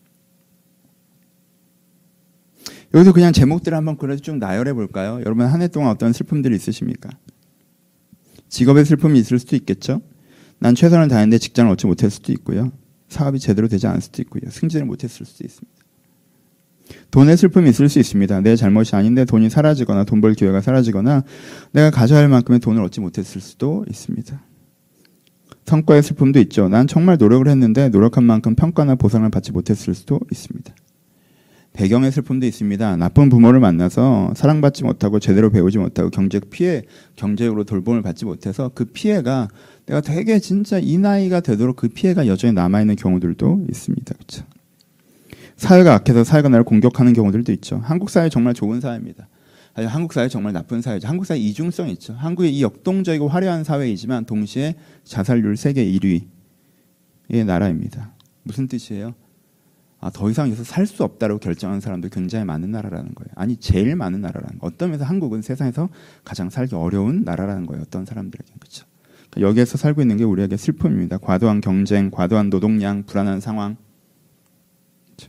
Speaker 1: 여기서 그냥 제목들을 한번 그래도 쭉 나열해 볼까요? 여러분 한 해 동안 어떤 슬픔들이 있으십니까? 직업의 슬픔이 있을 수도 있겠죠. 난 최선을 다했는데 직장을 얻지 못했을 수도 있고요. 사업이 제대로 되지 않을 수도 있고요. 승진을 못했을 수도 있습니다. 돈의 슬픔이 있을 수 있습니다. 내 잘못이 아닌데 돈이 사라지거나 돈 벌 기회가 사라지거나 내가 가져야 할 만큼의 돈을 얻지 못했을 수도 있습니다. 성과의 슬픔도 있죠. 난 정말 노력을 했는데 노력한 만큼 평가나 보상을 받지 못했을 수도 있습니다. 배경의 슬픔도 있습니다. 나쁜 부모를 만나서 사랑받지 못하고 제대로 배우지 못하고 경제적으로 돌봄을 받지 못해서 그 피해가 내가 되게 진짜 이 나이가 되도록 그 피해가 여전히 남아있는 경우들도 있습니다. 그렇죠? 사회가 악해서 사회가 나를 공격하는 경우들도 있죠. 한국 사회 정말 좋은 사회입니다. 아니, 한국 사회 정말 나쁜 사회죠. 한국 사회 이중성이 있죠. 한국이 이 역동적이고 화려한 사회이지만 동시에 자살률 세계 1위의 나라입니다. 무슨 뜻이에요? 더 이상 여기서 살 수 없다고 결정한 사람도 굉장히 많은 나라라는 거예요. 아니 제일 많은 나라라는 거예요. 어떤 면에서 한국은 세상에서 가장 살기 어려운 나라라는 거예요. 어떤 사람들에게. 그렇죠? 그러니까 여기에서 살고 있는 게 우리에게 슬픔입니다. 과도한 경쟁, 과도한 노동량, 불안한 상황. 그렇죠?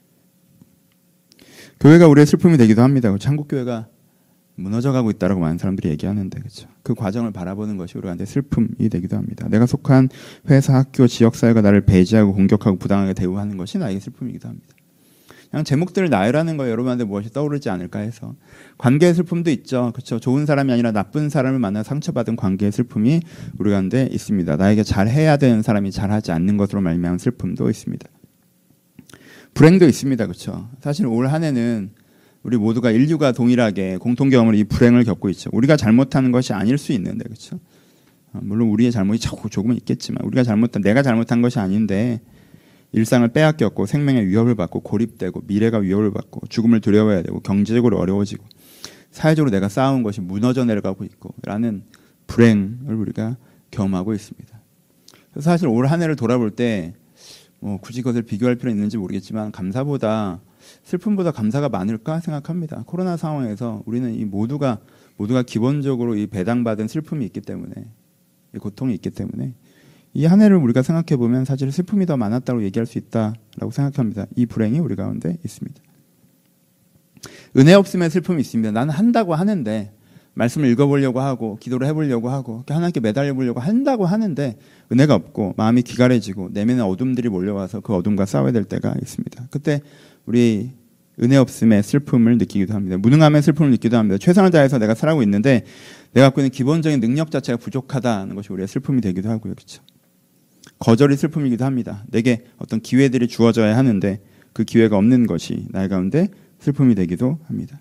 Speaker 1: 교회가 우리의 슬픔이 되기도 합니다. 그렇죠? 한국 교회가 무너져가고 있다라고 많은 사람들이 얘기하는데, 그렇죠? 그 과정을 바라보는 것이 우리한테 슬픔이 되기도 합니다. 내가 속한 회사, 학교, 지역사회가 나를 배제하고 공격하고 부당하게 대우하는 것이 나에게 슬픔이기도 합니다. 그냥 제목들을 나열하는 거예요. 여러분한테 무엇이 떠오르지 않을까 해서. 관계의 슬픔도 있죠. 그렇죠? 좋은 사람이 아니라 나쁜 사람을 만나 상처받은 관계의 슬픔이 우리 가운데 있습니다. 나에게 잘해야 되는 사람이 잘하지 않는 것으로 말미암은 슬픔도 있습니다. 불행도 있습니다. 그렇죠? 사실 올 한 해는 우리 모두가 인류가 동일하게 공통 경험으로 이 불행을 겪고 있죠. 우리가 잘못하는 것이 아닐 수 있는데, 그렇죠? 물론 우리의 잘못이 조금은 있겠지만 내가 잘못한 것이 아닌데 일상을 빼앗겼고 생명의 위협을 받고 고립되고 미래가 위협을 받고 죽음을 두려워해야 되고 경제적으로 어려워지고 사회적으로 내가 쌓아온 것이 무너져 내려가고 있고 라는 불행을 우리가 경험하고 있습니다. 그래서 사실 올 한 해를 돌아볼 때 굳이 그것을 비교할 필요는 있는지 모르겠지만 슬픔보다 감사가 많을까 생각합니다. 코로나 상황에서 우리는 이 모두가 기본적으로 이 배당받은 슬픔이 있기 때문에, 이 고통이 있기 때문에 이 한 해를 우리가 생각해 보면 사실 슬픔이 더 많았다고 얘기할 수 있다라고 생각합니다. 이 불행이 우리 가운데 있습니다. 은혜 없음의 슬픔이 있습니다. 나는 한다고 하는데 말씀을 읽어보려고 하고 기도를 해보려고 하고 하나님께 매달려보려고 한다고 하는데 은혜가 없고 마음이 기갈해지고 내면의 어둠들이 몰려와서 그 어둠과 싸워야 될 때가 있습니다. 그때 우리 은혜 없음의 슬픔을 느끼기도 합니다. 무능함의 슬픔을 느끼기도 합니다. 최선을 다해서 내가 살아가고 있는데 내가 갖고 있는 기본적인 능력 자체가 부족하다는 것이 우리의 슬픔이 되기도 하고요. 그렇죠? 거절이 슬픔이기도 합니다. 내게 어떤 기회들이 주어져야 하는데 그 기회가 없는 것이 나의 가운데 슬픔이 되기도 합니다.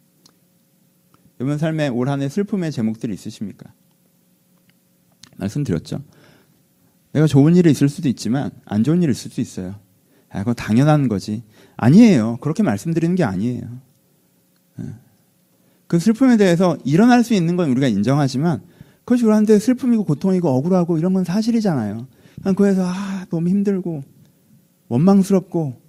Speaker 1: 여러분 삶에 올 한 해 슬픔의 제목들이 있으십니까? 말씀드렸죠. 내가 좋은 일이 있을 수도 있지만 안 좋은 일이 있을 수도 있어요. 그건 당연한 거지. 아니에요. 그렇게 말씀드리는 게 아니에요. 그 슬픔에 대해서 일어날 수 있는 건 우리가 인정하지만 그것이 우리한테 슬픔이고 고통이고 억울하고 이런 건 사실이잖아요. 그래서 너무 힘들고 원망스럽고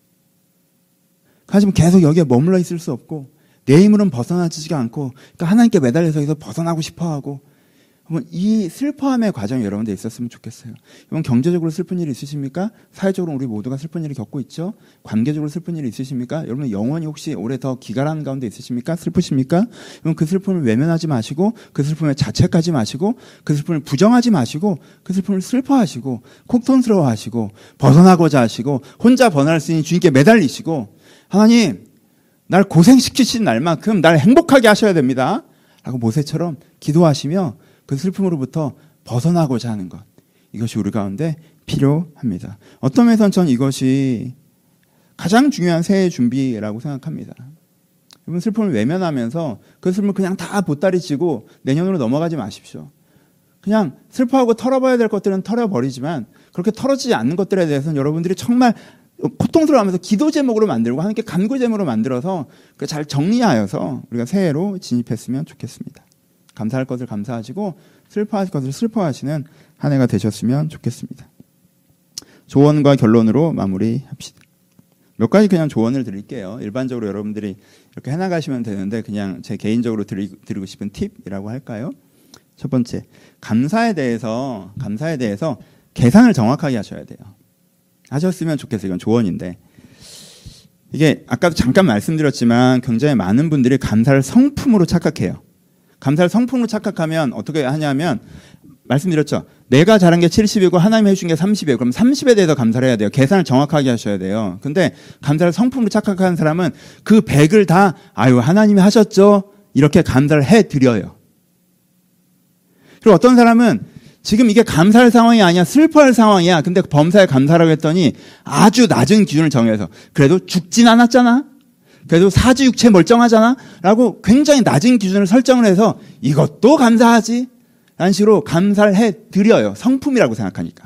Speaker 1: 하지만 계속 여기에 머물러 있을 수 없고 내 힘으로는 벗어나지가 않고 그러니까 하나님께 매달려서 여기서 벗어나고 싶어하고 이 슬퍼함의 과정이 여러분들 있었으면 좋겠어요. 여러분 경제적으로 슬픈 일이 있으십니까? 사회적으로 우리 모두가 슬픈 일을 겪고 있죠. 관계적으로 슬픈 일이 있으십니까? 여러분 영원히 혹시 올해 더 기갈하는 가운데 있으십니까? 슬프십니까? 여러분 그 슬픔을 외면하지 마시고 그 슬픔에 자책하지 마시고 그 슬픔을 부정하지 마시고 그 슬픔을 슬퍼하시고 kok통스러워하시고 벗어나고자 하시고 혼자 벗어날 수 있는 주님께 매달리시고 하나님 날 고생시키신 날만큼 날 행복하게 하셔야 됩니다. 라고 모세처럼 기도하시며 그 슬픔으로부터 벗어나고자 하는 것. 이것이 우리 가운데 필요합니다. 어떤 면에서는 전 이것이 가장 중요한 새해 준비라고 생각합니다. 여러분 슬픔을 외면하면서 그 슬픔을 그냥 다 보따리 치고 내년으로 넘어가지 마십시오. 그냥 슬퍼하고 털어봐야 될 것들은 털어버리지만 그렇게 털어지지 않는 것들에 대해서는 여러분들이 정말 고통스러워하면서 기도 제목으로 만들고 하나님께 간구 제목으로 만들어서 잘 정리하여서 우리가 새해로 진입했으면 좋겠습니다. 감사할 것을 감사하시고 슬퍼하실 것을 슬퍼하시는 한 해가 되셨으면 좋겠습니다. 조언과 결론으로 마무리합시다. 몇 가지 그냥 조언을 드릴게요. 일반적으로 여러분들이 이렇게 해나가시면 되는데 그냥 제 개인적으로 드리고 싶은 팁이라고 할까요? 첫 번째, 감사에 대해서 계산을 정확하게 하셔야 돼요. 하셨으면 좋겠어요. 이건 조언인데 이게 아까도 잠깐 말씀드렸지만 굉장히 많은 분들이 감사를 성품으로 착각해요. 감사를 성품으로 착각하면 어떻게 하냐면 말씀드렸죠. 내가 잘한 게 70이고 하나님이 해준 게 30이에요. 그럼 30에 대해서 감사를 해야 돼요. 계산을 정확하게 하셔야 돼요. 근데 감사를 성품으로 착각하는 사람은 그 100을 다 하나님이 하셨죠. 이렇게 감사를 해드려요. 그리고 어떤 사람은 지금 이게 감사할 상황이 아니야. 슬퍼할 상황이야. 근데 범사에 감사라고 했더니 아주 낮은 기준을 정해서 그래도 죽진 않았잖아. 그래도 사지육체 멀쩡하잖아. 라고 굉장히 낮은 기준을 설정을 해서 이것도 감사하지. 라는 식으로 감사를 해드려요. 성품이라고 생각하니까.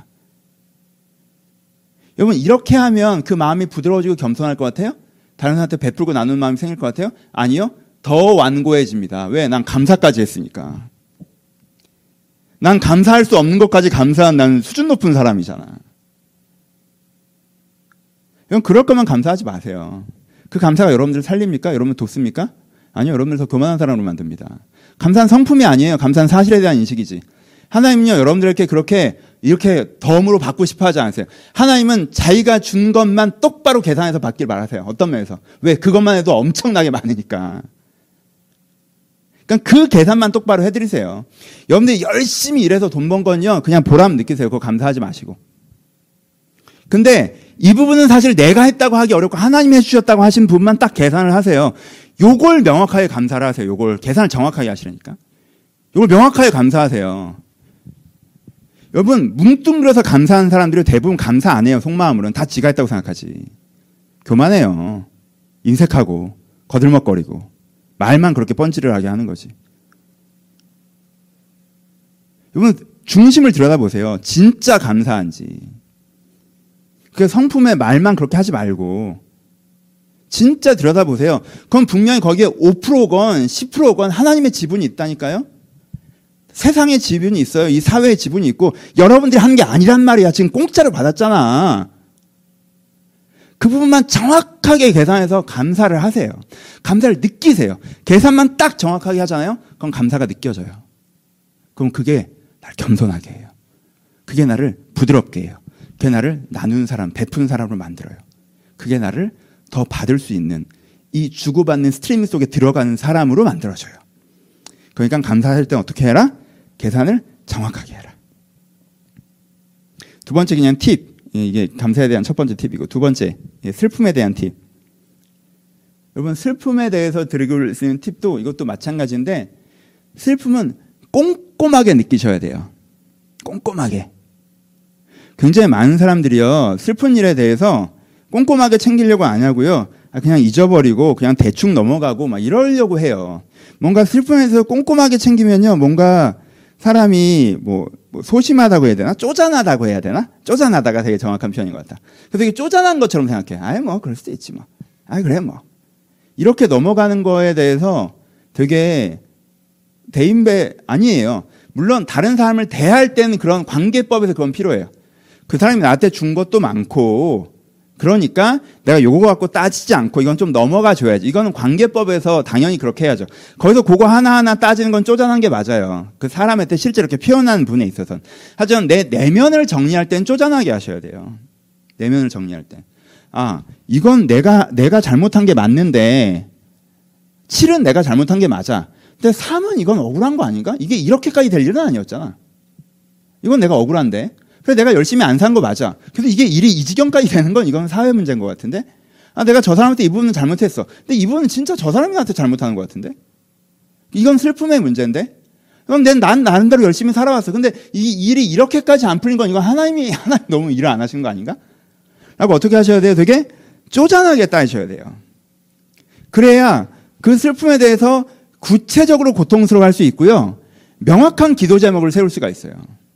Speaker 1: 여러분 이렇게 하면 그 마음이 부드러워지고 겸손할 것 같아요? 다른 사람한테 베풀고 나누는 마음이 생길 것 같아요? 아니요. 더 완고해집니다. 왜? 난 감사까지 했으니까. 난 감사할 수 없는 것까지 감사한 나는 수준 높은 사람이잖아. 여러분 그럴 거면 감사하지 마세요. 그 감사가 여러분들 살립니까? 여러분들 돕습니까? 아니요. 여러분들 더 교만한 사람으로 만듭니다. 감사는 성품이 아니에요. 감사는 사실에 대한 인식이지. 하나님은요. 여러분들에게 이렇게 덤으로 받고 싶어 하지 않으세요. 하나님은 자기가 준 것만 똑바로 계산해서 받길 바라세요. 어떤 면에서. 왜? 그것만 해도 엄청나게 많으니까. 그러니까 그 계산만 똑바로 해드리세요. 여러분들이 열심히 일해서 돈 번 건요. 그냥 보람 느끼세요. 그거 감사하지 마시고. 근데 이 부분은 사실 내가 했다고 하기 어렵고 하나님이 해주셨다고 하신 부분만 딱 계산을 하세요. 요걸 명확하게 감사를 하세요. 요걸 계산을 정확하게 하시라니까. 요걸 명확하게 감사하세요. 여러분 뭉뚱그려서 감사하는 사람들이 대부분 감사 안 해요. 속마음으로는 다 지가 했다고 생각하지. 교만해요. 인색하고 거들먹거리고 말만 그렇게 뻔질하게 하는 거지. 여러분 중심을 들여다보세요. 진짜 감사한지. 그 성품의 말만 그렇게 하지 말고 진짜 들여다보세요. 그럼 분명히 거기에 5%건 10%건 하나님의 지분이 있다니까요. 세상의 지분이 있어요. 이 사회의 지분이 있고 여러분들이 하는 게 아니란 말이야. 지금 공짜로 받았잖아. 그 부분만 정확하게 계산해서 감사를 하세요. 감사를 느끼세요. 계산만 딱 정확하게 하잖아요. 그럼 감사가 느껴져요. 그럼 그게 나를 겸손하게 해요. 그게 나를 부드럽게 해요. 그게 나를 나누는 사람, 베푸는 사람으로 만들어요. 그게 나를 더 받을 수 있는 이 주고받는 스트리밍 속에 들어가는 사람으로 만들어줘요. 그러니까 감사할 때 어떻게 해라? 계산을 정확하게 해라. 두 번째 그냥 팁. 이게 감사에 대한 첫 번째 팁이고 두 번째 슬픔에 대한 팁. 여러분 슬픔에 대해서 드리고 있는 팁도 이것도 마찬가지인데 슬픔은 꼼꼼하게 느끼셔야 돼요. 꼼꼼하게. 굉장히 많은 사람들이요. 슬픈 일에 대해서 꼼꼼하게 챙기려고 안 하고요. 그냥 잊어버리고 그냥 대충 넘어가고 막 이러려고 해요. 뭔가 슬픔에서 꼼꼼하게 챙기면요. 뭔가 사람이 뭐 소심하다고 해야 되나? 쪼잔하다고 해야 되나? 쪼잔하다가 되게 정확한 표현인 것 같다. 그래서 이게 쪼잔한 것처럼 생각해. 아이 뭐 그럴 수도 있지 뭐. 아이 그래 뭐. 이렇게 넘어가는 거에 대해서 되게 대인배 아니에요. 물론 다른 사람을 대할 때는 그런 관계법에서 그건 필요해요. 그 사람이 나한테 준 것도 많고 그러니까 내가 요거 갖고 따지지 않고 이건 좀 넘어가 줘야지. 이거는 관계법에서 당연히 그렇게 해야죠. 거기서 그거 하나하나 따지는 건 쪼잔한 게 맞아요. 그 사람한테 실제 이렇게 표현하는 분에 있어서는. 하지만 내 내면을 정리할 땐 쪼잔하게 하셔야 돼요. 내면을 정리할 때. 아, 이건 내가 잘못한 게 맞는데 7은 내가 잘못한 게 맞아. 근데 3은 이건 억울한 거 아닌가? 이게 이렇게까지 될 일은 아니었잖아. 이건 내가 억울한데. 그래 내가 열심히 안 산 거 맞아. 그래서 이게 일이 이 지경까지 되는 건 이건 사회 문제인 것 같은데. 아 내가 저 사람한테 이 부분은 잘못했어. 근데 이 부분은 진짜 저 사람이 나한테 잘못하는 것 같은데. 이건 슬픔의 문제인데. 그럼 난 나름대로 열심히 살아왔어. 근데 이 일이 이렇게까지 안 풀린 건 이건 하나님 너무 일을 안 하신 거 아닌가? 라고 어떻게 하셔야 돼요? 되게 쪼잔하게 따지셔야 돼요. 그래야 그 슬픔에 대해서 구체적으로 고통스러워할 수 있고요. 명확한 기도 제목을 세울 수가 있어요.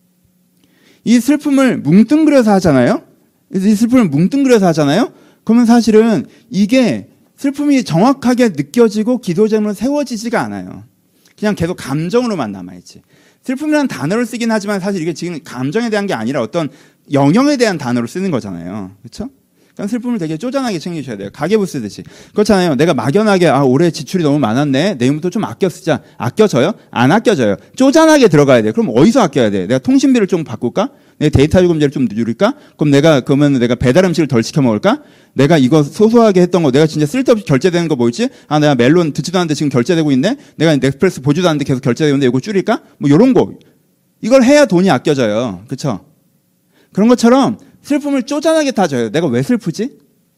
Speaker 1: 이 슬픔을 뭉뚱그려서 하잖아요. 이 슬픔을 뭉뚱그려서 하잖아요. 그러면 사실은 이게 슬픔이 정확하게 느껴지고 기도 제목으로 세워지지가 않아요. 그냥 계속 감정으로만 남아있지. 슬픔이라는 단어를 쓰긴 하지만 사실 이게 지금 감정에 대한 게 아니라 어떤 영역에 대한 단어로 쓰는 거잖아요. 그렇죠? 그러니까 슬픔을 되게 쪼잔하게 챙기셔야 돼요. 가계부 쓰듯이. 그렇잖아요. 내가 막연하게 올해 지출이 너무 많았네. 내일부터 좀 아껴 쓰자. 아껴져요? 안 아껴져요. 쪼잔하게 들어가야 돼요. 그럼 어디서 아껴야 돼? 내가 통신비를 좀 바꿀까? 내 데이터 요금제를 좀 줄일까? 그러면 내가 배달 음식을 덜 시켜 먹을까? 내가 이거 소소하게 했던 거 내가 진짜 쓸데없이 결제되는 거 뭐 있지? 내가 멜론 듣지도 않는데 지금 결제되고 있네? 내가 넷플릭스 보지도 않는데 계속 결제되고 있는데 이거 줄일까? 뭐 요런 거. 이걸 해야 돈이 아껴져요. 그쵸? 그런 것처럼 슬픔을 쪼잔하게 따져요. 내가 왜 슬프지?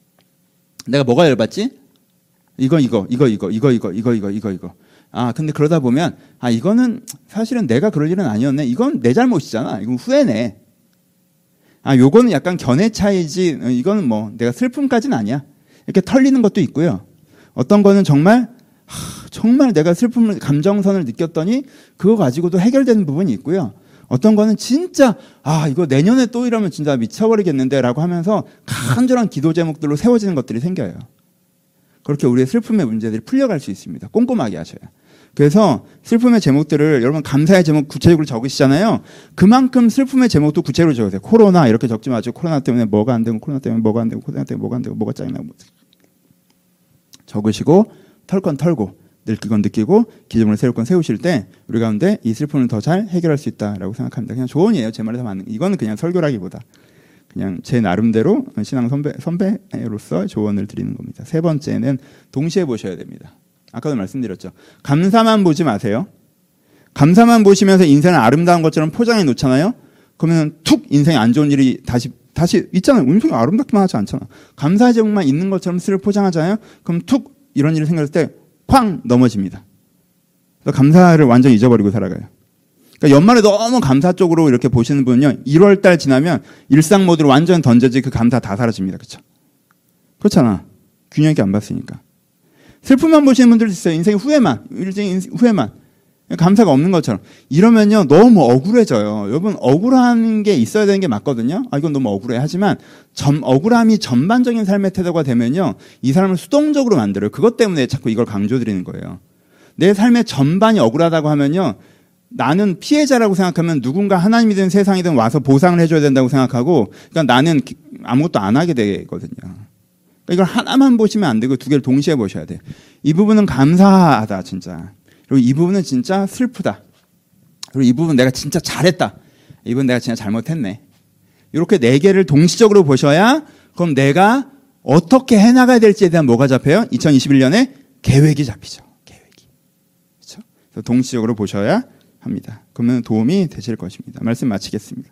Speaker 1: 내가 뭐가 열받지? 이거. 아, 근데 그러다 보면, 이거는 사실은 내가 그럴 일은 아니었네. 이건 내 잘못이잖아. 이건 후회네. 요거는 약간 견해 차이지. 이거는 뭐, 내가 슬픔까지는 아니야. 이렇게 털리는 것도 있고요. 어떤 거는 정말 내가 슬픔을, 감정선을 느꼈더니 그거 가지고도 해결되는 부분이 있고요. 어떤 거는 진짜 이거 내년에 또 이러면 진짜 미쳐버리겠는데 라고 하면서 간절한 기도 제목들로 세워지는 것들이 생겨요. 그렇게 우리의 슬픔의 문제들이 풀려갈 수 있습니다. 꼼꼼하게 하셔요. 그래서 슬픔의 제목들을 여러분 감사의 제목 구체적으로 적으시잖아요. 그만큼 슬픔의 제목도 구체적으로 적으세요. 코로나 이렇게 적지 마시고 코로나 때문에 뭐가 안 되고 코로나 때문에 뭐가 안 되고 코로나 때문에 뭐가 안 되고 뭐가 짜증나고 적으시고 털 건 털고 느낄 건 느끼고 기준을 세울 건 세우실 때 우리 가운데 이 슬픔을 더 잘 해결할 수 있다라고 생각합니다. 그냥 조언이에요. 제 말에 더 맞는. 이거는 그냥 설교라기보다 그냥 제 나름대로 신앙 선배로서 조언을 드리는 겁니다. 세 번째는 동시에 보셔야 됩니다. 아까도 말씀드렸죠. 감사만 보지 마세요. 감사만 보시면서 인생을 아름다운 것처럼 포장해 놓잖아요. 그러면 툭 인생에 안 좋은 일이 다시 있잖아요. 인생이 아름답기만 하지 않잖아. 감사의 제목만 있는 것처럼 스를 포장하잖아요. 그럼 툭 이런 일이 생겼을 때 쾅 넘어집니다. 그래서 감사를 완전히 잊어버리고 살아가요. 그러니까 연말에 너무 감사 쪽으로 이렇게 보시는 분은요. 1월 달 지나면 일상 모드로 완전 던져지 그 감사 다 사라집니다. 그렇죠? 그렇잖아. 균형 있게 안 봤으니까. 슬픔만 보시는 분들도 있어요. 인생 후회만. 감사가 없는 것처럼. 이러면요. 너무 억울해져요. 여러분 억울한 게 있어야 되는 게 맞거든요. 이건 너무 억울해. 하지만 억울함이 전반적인 삶의 태도가 되면요. 이 사람을 수동적으로 만들어요. 그것 때문에 자꾸 이걸 강조드리는 거예요. 내 삶의 전반이 억울하다고 하면요. 나는 피해자라고 생각하면 누군가 하나님이든 세상이든 와서 보상을 해줘야 된다고 생각하고 그러니까 나는 아무것도 안 하게 되거든요. 그러니까 이걸 하나만 보시면 안 되고 두 개를 동시에 보셔야 돼요. 이 부분은 감사하다 진짜. 그리고 이 부분은 진짜 슬프다. 그리고 이 부분 내가 진짜 잘했다. 이 부분 내가 진짜 잘못했네. 이렇게 네 개를 동시적으로 보셔야 그럼 내가 어떻게 해나가야 될지에 대한 뭐가 잡혀요? 2021년에 계획이 잡히죠. 계획이. 그렇죠? 그래서 동시적으로 보셔야 합니다. 그러면 도움이 되실 것입니다. 말씀 마치겠습니다.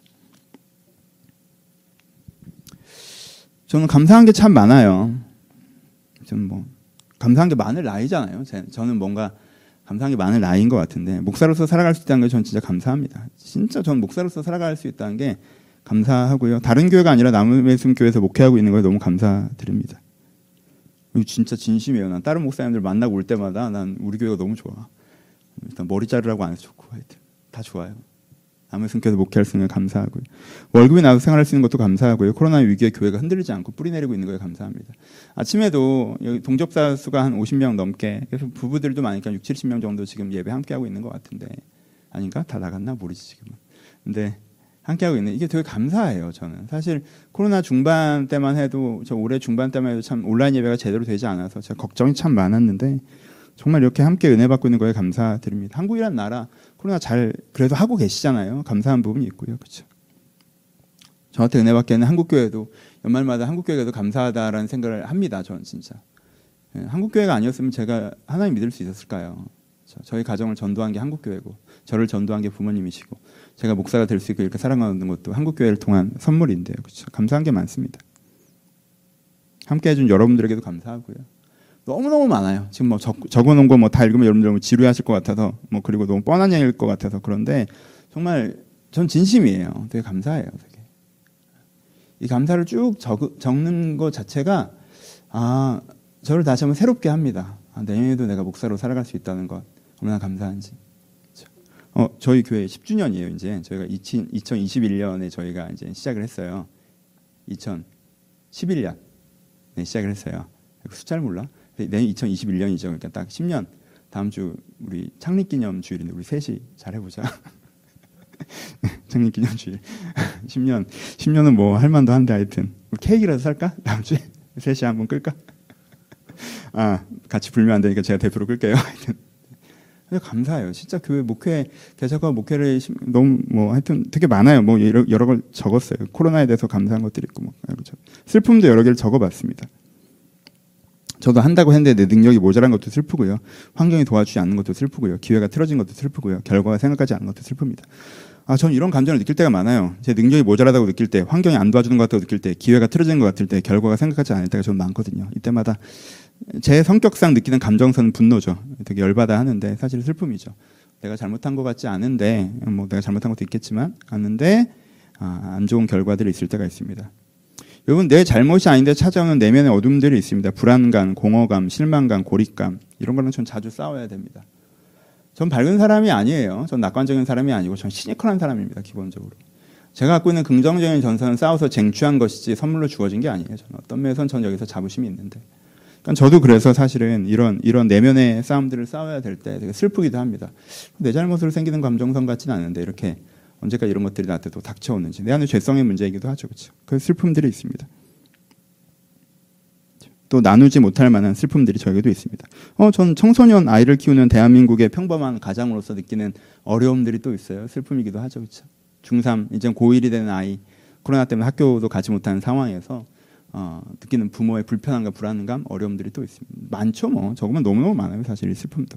Speaker 1: 저는 감사한 게 참 많아요. 좀 감사한 게 많을 나이잖아요. 저는 뭔가 감사한 게 많을 나이인 것 같은데 목사로서 살아갈 수 있다는 게 전 진짜 감사합니다. 진짜 전 목사로서 살아갈 수 있다는 게 감사하고요. 다른 교회가 아니라 남의말씀 교회에서 목회하고 있는 거에 너무 감사드립니다. 진짜 진심이에요. 난 다른 목사님들 만나고 올 때마다 난 우리 교회가 너무 좋아. 일단 머리 자르라고 안 해서 좋고 하여튼 다 좋아요. 남의말씀 교회에서 목회할 수 있는 게 감사하고요. 월급이 나와서 생활할 수 있는 것도 감사하고요. 코로나 위기에 교회가 흔들리지 않고 뿌리 내리고 있는 거에 감사합니다. 아침에도 여기 동접자 수가 한 50명 넘게 그래서 부부들도 많으니까 6, 70명 정도 지금 예배 함께하고 있는 것 같은데 아닌가? 다 나갔나? 모르지 지금은. 근데 함께하고 있는 이게 되게 감사해요. 저는 사실 코로나 중반 때만 해도 저 올해 중반 때만 해도 참 온라인 예배가 제대로 되지 않아서 제가 걱정이 참 많았는데 정말 이렇게 함께 은혜 받고 있는 거에 감사드립니다. 한국이란 나라 코로나 잘 그래도 하고 계시잖아요. 감사한 부분이 있고요. 그렇죠. 저한테 은혜 받게 하는 한국교회도 연말마다 한국교회가 감사하다라는 생각을 합니다. 저는 진짜. 한국교회가 아니었으면 제가 하나님 믿을 수 있었을까요? 저희 가정을 전도한 게 한국교회고 저를 전도한 게 부모님이시고 제가 목사가 될 수 있고 이렇게 살아가는 것도 한국교회를 통한 선물인데요. 그렇죠? 감사한 게 많습니다. 함께 해준 여러분들에게도 감사하고요. 너무너무 많아요. 지금 뭐 적어놓은 거 뭐 다 읽으면 여러분들 뭐 지루해하실 것 같아서 뭐 그리고 너무 뻔한 얘기일 것 같아서 그런데 정말 전 진심이에요. 되게 감사해요. 되게. 이 감사를 쭉 적는 것 자체가 저를 다시 한번 새롭게 합니다. 내년에도 내가 목사로 살아갈 수 있다는 것 얼마나 감사한지. 저희 교회 10주년이에요. 이제 저희가 2021년에 저희가 이제 시작을 했어요. 2011년 시작을 했어요. 숫자를 몰라? 내년 2021년이죠. 그러니까 딱 10년. 다음 주 우리 창립기념 주일인데 우리 셋이 잘 해보자. 창립기념 주일. 10년은 뭐 할 만도 한데 하여튼 케이크라도 살까? 다음 주에 셋이 한번 끌까? 같이 불면 안 되니까 제가 대표로 끌게요. 하여튼 감사해요. 진짜 교회 목회 개척과 목회를 너무 뭐 하여튼 되게 많아요. 뭐 여러 걸 적었어요. 코로나에 대해서 감사한 것들이 있고 뭐 슬픔도 여러 개를 적어봤습니다. 저도 한다고 했는데 내 능력이 모자란 것도 슬프고요. 환경이 도와주지 않는 것도 슬프고요. 기회가 틀어진 것도 슬프고요. 결과가 생각하지 않는 것도 슬픕니다. 저는 이런 감정을 느낄 때가 많아요. 제 능력이 모자라다고 느낄 때, 환경이 안 도와주는 것 같다고 느낄 때, 기회가 틀어진 것 같을 때, 결과가 생각하지 않을 때가 좀 많거든요. 이때마다 제 성격상 느끼는 감정선은 분노죠. 되게 열받아 하는데 사실 슬픔이죠. 내가 잘못한 것 같지 않은데, 뭐 내가 잘못한 것도 있겠지만, 안 좋은 결과들이 있을 때가 있습니다. 여러분, 내 잘못이 아닌데 찾아오는 내면의 어둠들이 있습니다. 불안감, 공허감, 실망감, 고립감 이런 거는 전 자주 싸워야 됩니다. 전 밝은 사람이 아니에요. 전 낙관적인 사람이 아니고 전 시니컬한 사람입니다. 기본적으로. 제가 갖고 있는 긍정적인 전선은 싸워서 쟁취한 것이지 선물로 주어진 게 아니에요. 저는 어떤 면에서는 전 여기서 자부심이 있는데. 그러니까 저도 그래서 사실은 이런 내면의 싸움들을 싸워야 될 때 되게 슬프기도 합니다. 내 잘못으로 생기는 감정선 같지는 않은데 이렇게 언제까지 이런 것들이 나한테 또 닥쳐오는지 내 안의 죄성의 문제이기도 하죠. 그렇죠? 그 슬픔들이 있습니다. 또 나누지 못할 만한 슬픔들이 저에게도 있습니다. 전 청소년 아이를 키우는 대한민국의 평범한 가장으로서 느끼는 어려움들이 또 있어요. 슬픔이기도 하죠. 그렇죠? 중3 이제 고1이 되는 아이 코로나 때문에 학교도 가지 못하는 상황에서 느끼는 부모의 불편함과 불안감, 어려움들이 또 있습니다. 많죠. 뭐 적으면 너무너무 많아요. 사실 이 슬픔도.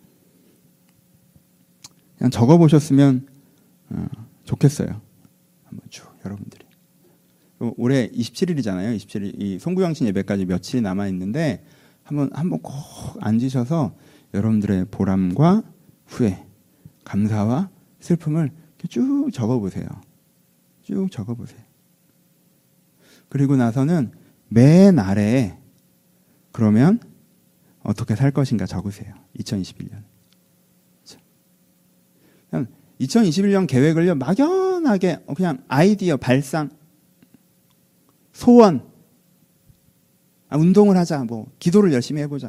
Speaker 1: 그냥 적어보셨으면 좋겠어요. 한번 쭉 여러분들이. 올해 27일이잖아요. 27일 이 송구영신 예배까지 며칠이 남아 있는데 한번 꼭 앉으셔서 여러분들의 보람과 후회, 감사와 슬픔을 이렇게 쭉 적어보세요. 쭉 적어보세요. 그리고 나서는 맨 아래에 그러면 어떻게 살 것인가 적으세요. 2021년. 2021년 계획을요 막연하게 그냥 아이디어 발상, 소원, 운동을 하자, 뭐 기도를 열심히 해보자.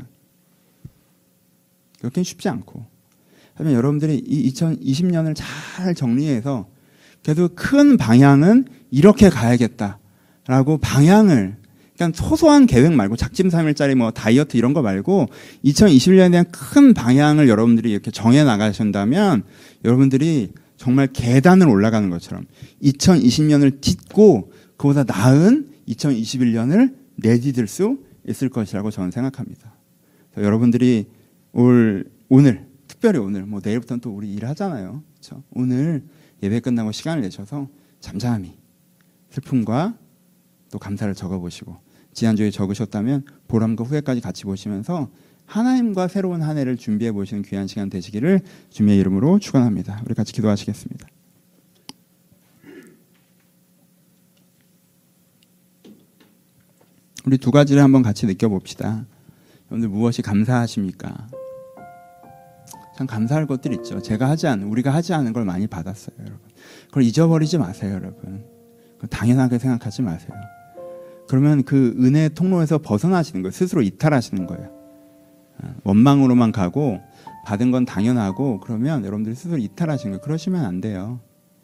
Speaker 1: 그렇게는 쉽지 않고. 하지만 여러분들이 이 2020년을 잘 정리해서 그래도 큰 방향은 이렇게 가야겠다라고 방향을 그냥 소소한 계획 말고 작심 3일짜리 뭐 다이어트 이런 거 말고 2021년에 대한 큰 방향을 여러분들이 이렇게 정해 나가신다면 여러분들이 정말 계단을 올라가는 것처럼 2020년을 딛고 그보다 나은 2021년을 내디딜 수 있을 것이라고 저는 생각합니다. 여러분들이 오늘 특별히 오늘 뭐 내일부터는 또 우리 일하잖아요. 그렇죠? 오늘 예배 끝나고 시간을 내셔서 잠잠히 슬픔과 또 감사를 적어보시고 지난주에 적으셨다면 보람과 후회까지 같이 보시면서 하나님과 새로운 한 해를 준비해 보시는 귀한 시간 되시기를 주님의 이름으로 축원합니다. 우리 같이 기도하시겠습니다. 우리 두 가지를 한번 같이 느껴봅시다. 여러분들 무엇이 감사하십니까? 참 감사할 것들 있죠. 우리가 하지 않은 걸 많이 받았어요, 여러분. 그걸 잊어버리지 마세요, 여러분. 당연하게 생각하지 마세요. 그러면 그 은혜의 통로에서 벗어나시는 거예요. 스스로 이탈하시는 거예요. 원망으로만 가고 받은 건 당연하고 그러면 여러분들이 스스로 이탈하시는 거예요. 그러시면 안 돼요.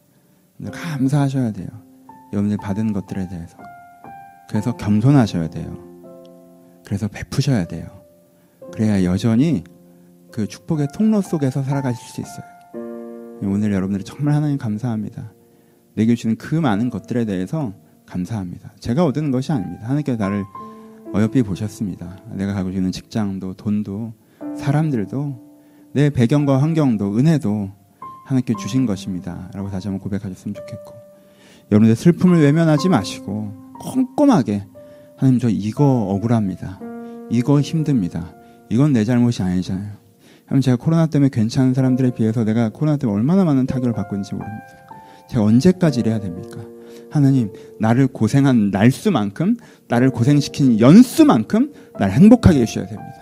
Speaker 1: 감사하셔야 돼요. 여러분들이 받은 것들에 대해서. 그래서 겸손하셔야 돼요. 그래서 베푸셔야 돼요. 그래야 여전히 그 축복의 통로 속에서 살아가실 수 있어요. 오늘 여러분들이 정말 하나님 감사합니다. 내게 주시는 그 많은 것들에 대해서 감사합니다. 제가 얻은 것이 아닙니다. 하나님께서 나를 어여삐 보셨습니다. 내가 가지고 있는 직장도 돈도 사람들도 내 배경과 환경도 은혜도 하나님께 주신 것입니다. 라고 다시 한번 고백하셨으면 좋겠고, 여러분들 슬픔을 외면하지 마시고 꼼꼼하게 하나님 저 이거 억울합니다. 이거 힘듭니다. 이건 내 잘못이 아니잖아요. 하나님 제가 코로나 때문에 괜찮은 사람들에 비해서 내가 코로나 때문에 얼마나 많은 타격을 받고 있는지 모릅니다. 제가 언제까지 이래야 됩니까? 하나님 나를 고생한 날수만큼 나를 고생시킨 연수만큼 나를 행복하게 해주셔야 됩니다.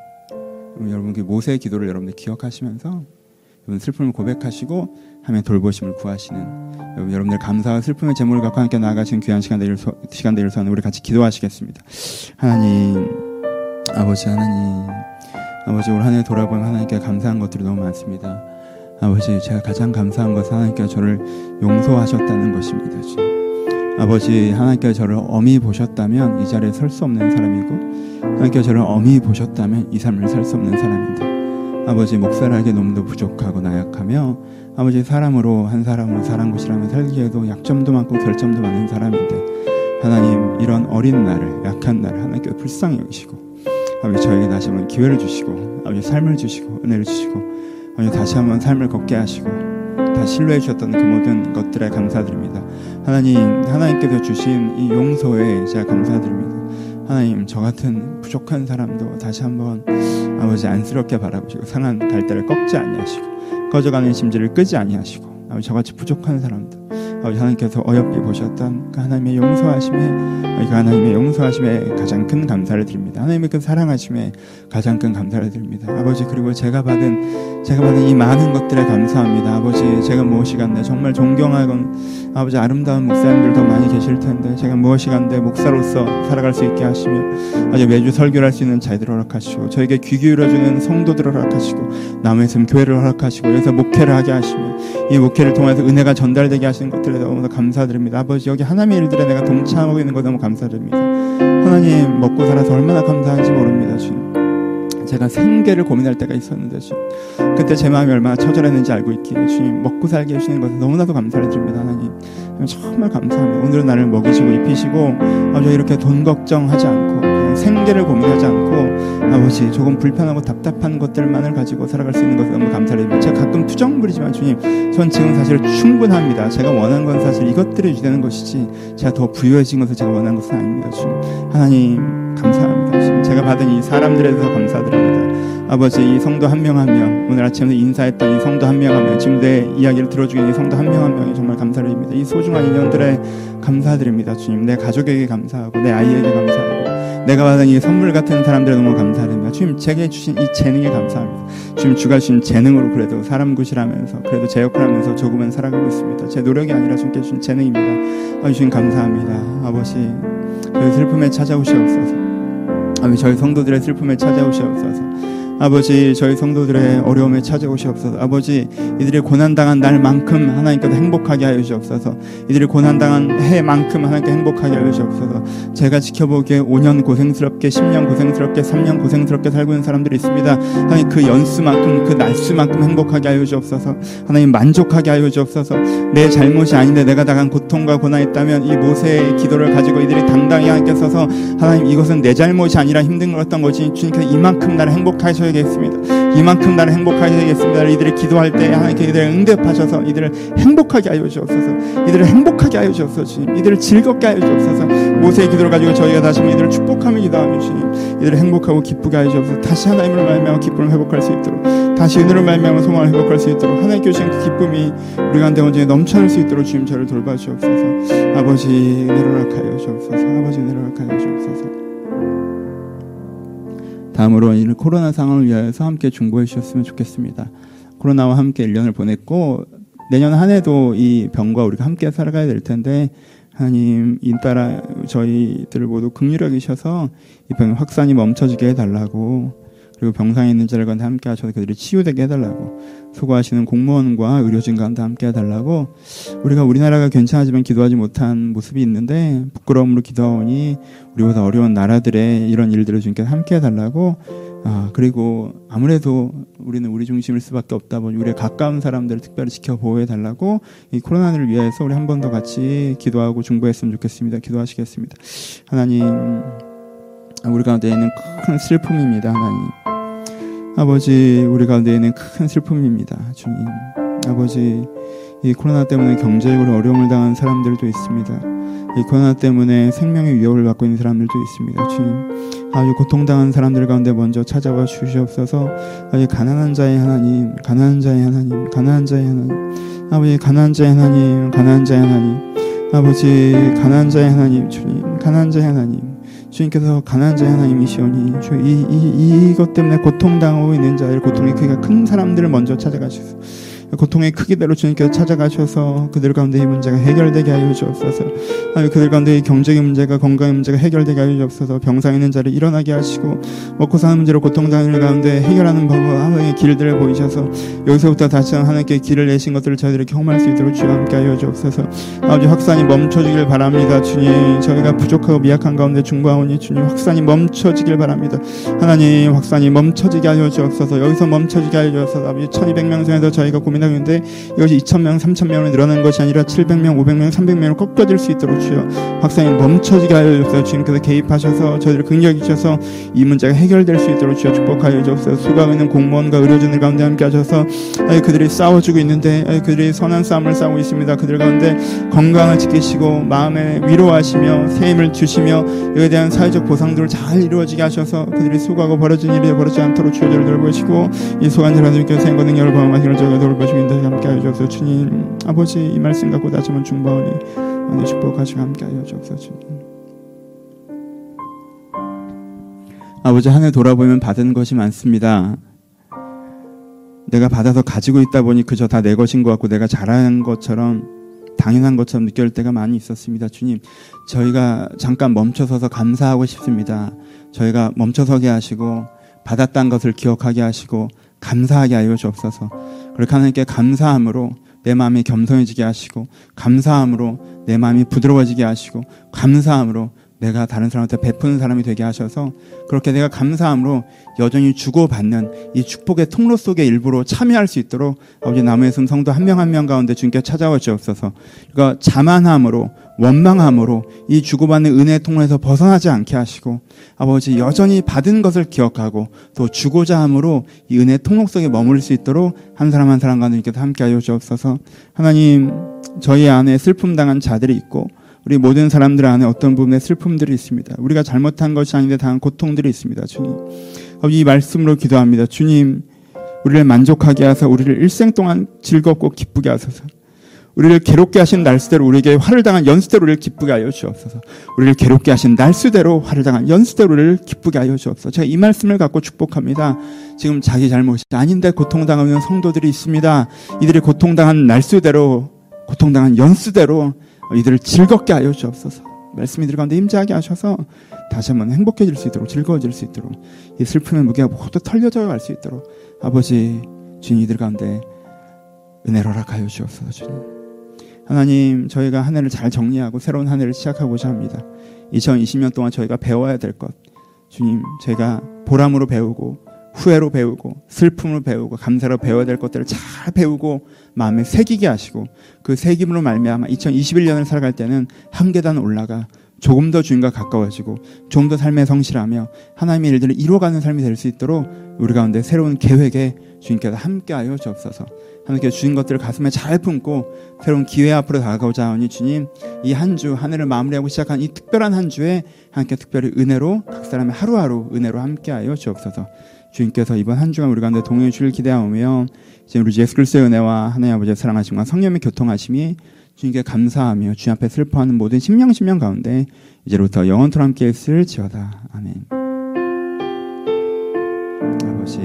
Speaker 1: 여러분 그 모세의 기도를 여러분들 기억하시면서 여러분 슬픔을 고백하시고 하나님의 돌보심을 구하시는 여러분들 감사와 슬픔의 제목을 갖고 함께 나아가시는 귀한 시간 되길 소원하는 우리 같이 기도하시겠습니다. 하나님 아버지 올 한 해 돌아보면 하나님께 감사한 것들이 너무 많습니다. 아버지 제가 가장 감사한 것은 하나님께서 저를 용서하셨다는 것입니다. 아버지 하나님께서 저를 엄히 보셨다면 이 자리에 설 수 없는 사람이고, 하나님께서 저를 엄히 보셨다면 이 삶을 살 수 없는 사람인데, 아버지 목사라기에 너무도 부족하고 나약하며 아버지 사람으로 사람 곳이라면 살기에도 약점도 많고 결점도 많은 사람인데, 하나님 이런 어린 나를 약한 나를 하나님께서 불쌍히 여기시고 아버지 저에게 다시 한번 기회를 주시고 아버지 삶을 주시고 은혜를 주시고 아버지 다시 한번 삶을 걷게 하시고 다 신뢰해 주셨던 그 모든 것들에 감사드립니다. 하나님께서 주신 이 용서에 제가 감사드립니다. 하나님 저 같은 부족한 사람도 다시 한번 아버지 안쓰럽게 바라보시고 상한 갈대를 꺾지 아니하시고 꺼져가는 심지를 끄지 아니하시고 아버지 저같이 부족한 사람도 아버지 하나님께서 어여삐 보셨던 그 하나님의 용서하심에 가장 큰 감사를 드립니다. 하나님의 그 사랑하심에 가장 큰 감사를 드립니다. 아버지 그리고 제가 받은 이 많은 것들에 감사합니다. 아버지 제가 무엇이간데 정말 존경하건 아버지 아름다운 목사님들도 많이 계실 텐데 제가 무엇이간데 목사로서 살아갈 수 있게 하시며 아버지 매주 설교를 할 수 있는 자들을 허락하시고 저에게 귀 기울여주는 성도들을 허락하시고 남의 샘 교회를 허락하시고 여기서 목회를 하게 하시며 이 목회를 통해서 은혜가 전달되게 하시는 것들에 너무나 감사드립니다. 아버지 여기 하나님의 일들에 내가 동참하고 있는 것 너무 감사드립니다. 하나님 먹고 살아서 얼마나 감사한지 모릅니다. 주님 제가 생계를 고민할 때가 있었는데 주님 그때 제 마음이 얼마나 처절했는지 알고 있기에 주님 먹고 살게 해주시는 것을 너무나도 감사를 드립니다. 하나님 정말 감사합니다. 오늘은 나를 먹이시고 입히시고 아버지 이렇게 돈 걱정하지 않고 생계를 고민하지 않고 아버지 조금 불편하고 답답한 것들만을 가지고 살아갈 수 있는 것을 너무 감사드립니다. 제가 가끔 투정 부리지만 주님 전 지금 사실 충분합니다. 제가 원하는 건 사실 이것들이 유지되는 것이지 제가 더 부유해진 것을 제가 원하는 것은 아닙니다. 주님 하나님 감사합니다. 주님 제가 받은 이 사람들에 대해서 감사드립니다. 아버지 이 성도 한 명 한 명 오늘 아침에 인사했던 이 성도 한 명 한 명 지금 내 이야기를 들어주는 이 성도 한 명 한 명이 정말 감사드립니다. 이 소중한 인연들에 감사드립니다. 주님 내 가족에게 감사하고 내 아이에게 감사하고 내가 받은 이 선물 같은 사람들에 너무 감사드립니다. 주님 제게 주신 이 재능에 감사합니다. 주님 주가 주신 재능으로 그래도 사람 구실하면서 그래도 제 역할을 하면서 조금은 살아가고 있습니다. 제 노력이 아니라 주님께 주신 재능입니다. 주님 감사합니다. 아버지 저희 슬픔에 찾아오시옵소서. 아버지 저희 성도들의 슬픔에 찾아오시옵소서. 아버지 저희 성도들의 어려움에 찾아오시옵소서. 아버지 이들이 고난당한 날만큼 하나님께서 행복하게 하여 주시옵소서. 이들이 고난당한 해만큼 하나님께 행복하게 하여 주시옵소서. 제가 지켜보기에 5년 고생스럽게 10년 고생스럽게 3년 고생스럽게 살고 있는 사람들이 있습니다. 하나님 그 연수만큼 그 날수만큼 행복하게 하여 주옵소서. 하나님 만족하게 하여 주옵소서. 내 잘못이 아닌데 내가 당한 고통과 고난이 있다면 이 모세의 기도를 가지고 이들이 당당히 하나님께 서서 하나님 이것은 내 잘못이 아니라 힘든 거였던 거지 주님께서 이만큼 나를 행복하게 되겠습니다. 이만큼 나를 행복하게 되겠습니다. 이들이 기도할 때 하나님께 이들을 응답하셔서 이들을 행복하게 하여 주옵소서. 이들을 행복하게 하여 주옵소서. 주님, 이들을 즐겁게 하여 주옵소서. 모세의 기도를 가지고 저희가 다시 한번 이들을 축복하며 기도하며 주님, 이들을 행복하고 기쁘게 하여 주옵소서. 다시 하나님을 말미암아 기쁨을 회복할 수 있도록, 다시 은혜를 말미암아 소망을 회복할 수 있도록, 하나님께 주신 그 기쁨이 우리 가운데 온전히 넘쳐날 수 있도록 주님 저를 돌봐주옵소서. 아버지 은혜를 허락하여 주옵소서. 아버지 은혜를 허락하여 주옵소서. 다음으로 이 코로나 상황을 위하여서 함께 중보해 주셨으면 좋겠습니다. 코로나와 함께 1년을 보냈고 내년 한 해도 이 병과 우리가 함께 살아가야 될 텐데 하나님 인따라 저희들을 모두 긍휼히 여기셔서 이 병의 확산이 멈춰지게 해달라고, 그리고 병상에 있는 자들 가운데 함께 하셔서 그들이 치유되게 해달라고, 수고하시는 공무원과 의료진 가운데 함께 해달라고, 우리가 우리나라가 괜찮아지면 기도하지 못한 모습이 있는데 부끄러움으로 기도하오니 우리보다 어려운 나라들의 이런 일들을 주님께서 함께 해달라고, 그리고 아무래도 우리는 우리 중심일 수밖에 없다 보니 우리의 가까운 사람들을 특별히 지켜 보호해달라고, 이 코로나를 위해서 우리 한 번 더 같이 기도하고 중보했으면 좋겠습니다. 기도하시겠습니다. 하나님, 우리 가운데 있는 큰 슬픔입니다. 하나님 아버지, 우리 가운데 있는 큰 슬픔입니다. 주님 아버지, 이 코로나 때문에 경제적으로 어려움을 당한 사람들도 있습니다. 이 코로나 때문에 생명의 위협을 받고 있는 사람들도 있습니다. 주님, 아주 고통당한 사람들 가운데 먼저 찾아와 주시옵소서. 아버지, 가난한 자의 하나님, 가난한 자의 하나님, 가난한 자의 하나님, 아버지, 가난한 자의 하나님, 가난한 자의 하나님, 아버지, 가난한 자의 하나님, 주님, 가난한 자의 하나님, 주님께서 가난한 자의 하나님이시오니 이것 때문에 고통당하고 있는 자들, 고통의 크기가 큰 사람들을 먼저 찾아가셔서 고통의 크기대로 주님께서 찾아가셔서 그들 가운데 이 문제가 해결되게 하여 주옵소서. 그들 가운데 이 경제의 문제가, 건강의 문제가 해결되게 하여 주옵소서. 병상에 있는 자를 일어나게 하시고 먹고 사는 문제로 고통당하는 가운데 해결하는 방법, 하나님의 길들을 보이셔서 여기서부터 다시 하나님께 길을 내신 것들을 저희들이 경험할 수 있도록 주와 함께 하여 주옵소서. 아버지, 확산이 멈춰지길 바랍니다. 주님, 저희가 부족하고 미약한 가운데 중보하오니 주님, 확산이 멈춰지길 바랍니다. 하나님, 확산이 멈춰지게 하여 주옵소서. 여기서 멈춰지게 하여 주옵소서. 아버지, 1200명 중에서 저희가 고민하는데 이것이 2000명, 3000명으로 늘어나는 것이 아니라 700명, 500명, 300명으로 꺾여질 수 있도록 주여 확산이 멈춰지게 하여 주옵소서. 주님께서 개입하셔서 저희를 긍휼히 주셔서 이 문제가 해결될 수 있도록 주여 축복하여 주옵소서. 수고하고 있는 공무원과 의료진들 가운데 함께 하셔서 그들이 싸워주고 있는데 그들이 선한 싸움을 싸우고 있습니다. 그들 가운데 건강을 지키시고 마음에 위로하시며 새 힘을 주시며 이에 대한 사회적 보상들을 잘 이루어지게 하셔서 그들이 수고하고 벌어진 일이 벌어지지 않도록 주여 저를 돌보시고 이 소관절 하나님께서 생과 능력을 범하시기를 저희가 돌보시고 인도에 함께 하여 주옵소서. 주님 아버지, 이 말씀 갖고 다시 한번 중보하오니 오늘 축복하시고 함께 하여 주옵소서. 주님 아버지, 한 해 돌아보면 받은 것이 많습니다. 내가 받아서 가지고 있다 보니 그저 다 내 것인 것 같고 내가 잘한 것처럼 당연한 것처럼 느낄 때가 많이 있었습니다. 주님, 저희가 잠깐 멈춰서서 감사하고 싶습니다. 저희가 멈춰서게 하시고 받았다는 것을 기억하게 하시고 감사하게 하여 주옵소서. 그렇게 하나님께 감사함으로 내 마음이 겸손해지게 하시고, 감사함으로 내 마음이 부드러워지게 하시고, 감사함으로 내가 다른 사람한테 베푸는 사람이 되게 하셔서 그렇게 내가 감사함으로 여전히 주고받는 이 축복의 통로 속의 일부로 참여할 수 있도록 아버지, 나무의 숨 성도 한 명 한 명 가운데 주님께 찾아와 주옵소서. 그러니까 자만함으로, 원망함으로 이 주고받는 은혜의 통로에서 벗어나지 않게 하시고, 아버지, 여전히 받은 것을 기억하고 또 주고자 함으로 이 은혜의 통로 속에 머무를 수 있도록 한 사람 한 사람 가운데 주님께서 함께 하여 주옵소서. 하나님, 저희 안에 슬픔 당한 자들이 있고 우리 모든 사람들 안에 어떤 부분에 슬픔들이 있습니다. 우리가 잘못한 것이 아닌데 당한 고통들이 있습니다. 주님, 이 말씀으로 기도합니다. 주님, 우리를 만족하게 하사 우리를 일생 동안 즐겁고 기쁘게 하소서. 우리를 괴롭게 하신 날수대로 우리에게 화를 당한 연수대로 우리를 기쁘게 하여 주옵소서. 우리를 괴롭게 하신 날수대로 화를 당한 연수대로 우리를 기쁘게 하여 주옵소서. 제가 이 말씀을 갖고 축복합니다. 지금 자기 잘못이 아닌데 고통당하는 성도들이 있습니다. 이들이 고통당한 날수대로, 고통당한 연수대로 이들을 즐겁게 하여 주옵소서. 말씀이 이들 가운데 임재하게 하셔서 다시 한번 행복해질 수 있도록, 즐거워질 수 있도록, 이 슬픔의 무게가 모두 털려져 갈 수 있도록 아버지, 주님, 이들 가운데 은혜를 허락하여 주옵소서. 주님, 하나님, 저희가 한 해를 잘 정리하고 새로운 한 해를 시작하고자 합니다. 2020년 동안 저희가 배워야 될 것, 주님, 저희가 보람으로 배우고 후회로 배우고 슬픔으로 배우고 감사로 배워야 될 것들을 잘 배우고 마음에 새기게 하시고, 그 새김으로 말미암아 2021년을 살아갈 때는 한 계단 올라가 조금 더 주님과 가까워지고 좀 더 삶에 성실하며 하나님의 일들을 이루어가는 삶이 될 수 있도록 우리 가운데 새로운 계획에 주님께서 함께하여 주옵소서. 하나님께서 주신 것들을 가슴에 잘 품고 새로운 기회 앞으로 다가오자 하니 주님, 이 한 주 한 해를 마무리하고 시작한 이 특별한 한 주에 하나님께 특별히 은혜로 각 사람의 하루하루 은혜로 함께하여 주옵소서. 주님께서 이번 한 주간 우리 가운데 동행해 주실 기대하오며 이제 우리 주 예수 그리스도의 은혜와 하나님 아버지의 사랑하심과 성령의 교통하심이 주님께 감사하며 주님 앞에 슬퍼하는 모든 심령 가운데 이제부터 영원토록 함께 있을지어다. 아멘. 아버지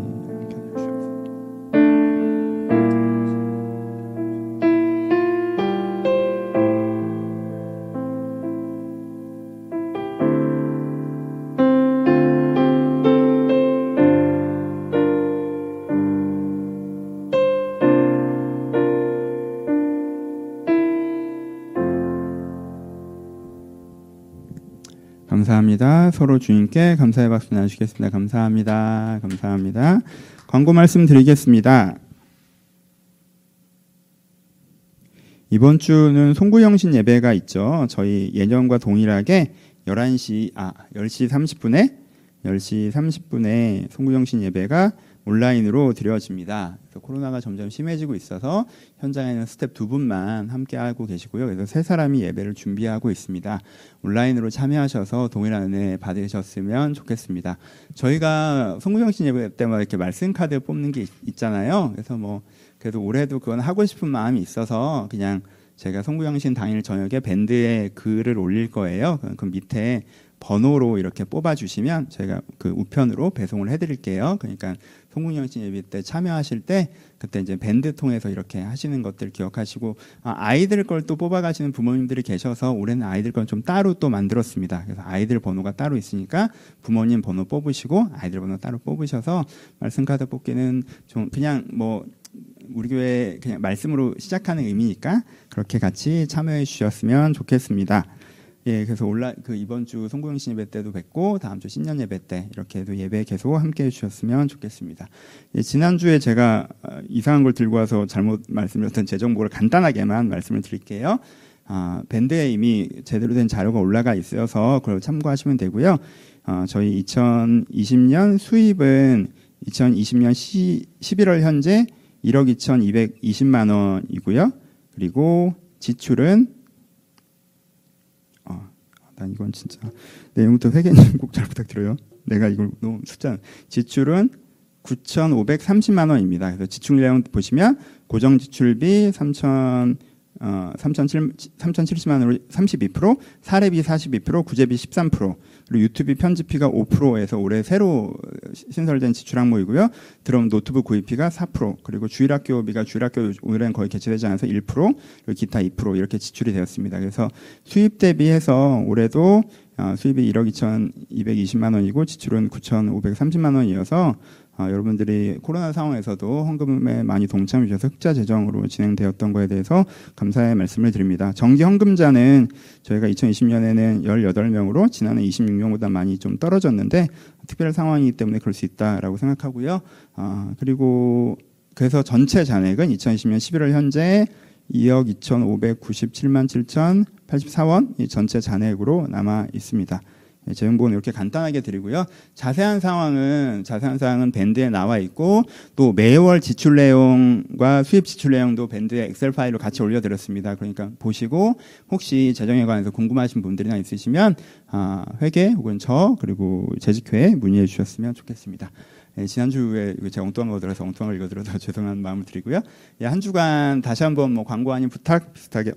Speaker 1: 감사합니다. 서로 주님께 감사의 박수 나누시겠습니다. 감사합니다. 감사합니다. 광고 말씀 드리겠습니다. 이번 주는 송구영신 예배가 있죠. 저희 예년과 동일하게 10시 30분에 송구영신 예배가 온라인으로 드려집니다. 그래서 코로나가 점점 심해지고 있어서 현장에는 스텝 2분만 함께하고 계시고요. 그래서 3사람이 예배를 준비하고 있습니다. 온라인으로 참여하셔서 동일한 은혜 받으셨으면 좋겠습니다. 저희가 송구영신 예배 때마다 이렇게 말씀 카드 뽑는 게 있잖아요. 그래서 그래도 올해도 그건 하고 싶은 마음이 있어서 그냥 제가 송구영신 당일 저녁에 밴드에 글을 올릴 거예요. 그 밑에 번호로 이렇게 뽑아주시면 저희가 그 우편으로 배송을 해드릴게요. 그러니까 송구영신 예배 때 참여하실 때 그때 이제 밴드 통해서 이렇게 하시는 것들 기억하시고, 아이들 걸 또 뽑아가시는 부모님들이 계셔서 올해는 아이들 걸 좀 따로 또 만들었습니다. 그래서 아이들 번호가 따로 있으니까 부모님 번호 뽑으시고 아이들 번호 따로 뽑으셔서 말씀 카드 뽑기는 좀 그냥 우리 교회 그냥 말씀으로 시작하는 의미니까 그렇게 같이 참여해 주셨으면 좋겠습니다. 예, 그래서 이번 주 송구영신 예배 때도 뵙고 다음 주 신년 예배 때 이렇게도 예배 계속 함께 해주셨으면 좋겠습니다. 예, 지난주에 제가 이상한 걸 들고 와서 잘못 말씀드렸던 제 정보를 간단하게만 말씀을 드릴게요. 밴드에 이미 제대로 된 자료가 올라가 있어서 그걸 참고하시면 되고요. 저희 2020년 수입은 2020년 11월 현재 1억 2,220만 원이고요. 그리고 지출은 난 이건 진짜 내용부터 회계님 꼭 잘 부탁드려요. 내가 이걸 너무 지출은 9,530만 원입니다. 그래서 지출 내용 보시면 고정 지출비 3,070만 원으로 32%, 사례비 42%, 구제비 13%, 그리고 유튜브 편집비가 5%에서 올해 새로 신설된 지출 항목이고요. 드럼 노트북 구입비가 4%, 그리고 주일학교비가 주일학교 올해는 거의 개최되지 않아서 1%, 그리고 기타 2% 이렇게 지출이 되었습니다. 그래서 수입 대비해서 올해도 수입이 1억 2,220만 원이고 지출은 9,530만 원이어서 여러분들이 코로나 상황에서도 헌금에 많이 동참해 주셔서 흑자 재정으로 진행되었던 거에 대해서 감사의 말씀을 드립니다. 정기 헌금자는 저희가 2020년에는 18명으로 지난해 26명보다 많이 좀 떨어졌는데 특별한 상황이기 때문에 그럴 수 있다라고 생각하고요. 그리고 그래서 전체 잔액은 2020년 11월 현재 2억 2,597만 7,084원 이 전체 잔액으로 남아 있습니다. 제 정보는 이렇게 간단하게 드리고요. 자세한 사항은 밴드에 나와 있고 또 매월 지출 내용과 수입 지출 내용도 밴드에 엑셀 파일로 같이 올려드렸습니다. 그러니까 보시고 혹시 재정에 관해서 궁금하신 분들이나 있으시면 회계 혹은 그리고 재직회에 문의해 주셨으면 좋겠습니다. 지난주에 제가 엉뚱한 거 들어서 엉뚱한 걸 읽어드려서 죄송한 마음을 드리고요. 한 주간 다시 한번 광고 아닌 부탁 비슷하게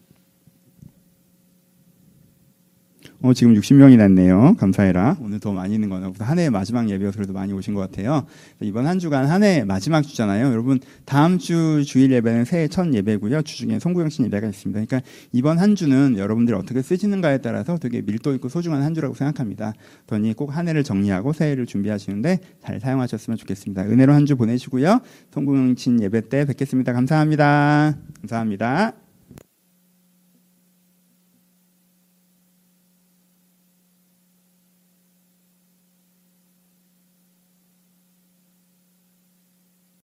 Speaker 1: 지금 60명이 났네요. 감사해라. 오늘 더 많이 있는 거나 한 해의 마지막 예배여서 그래도 많이 오신 것 같아요. 이번 한 주간 한 해의 마지막 주잖아요. 여러분 다음 주 주일 예배는 새해 첫 예배고요. 주중에 송구영신 예배가 있습니다. 그러니까 이번 한 주는 여러분들이 어떻게 쓰시는가에 따라서 되게 밀도 있고 소중한 한 주라고 생각합니다. 더니 꼭 한 해를 정리하고 새해를 준비하시는데 잘 사용하셨으면 좋겠습니다. 은혜로 한 주 보내시고요. 송구영신 예배 때 뵙겠습니다. 감사합니다. 감사합니다.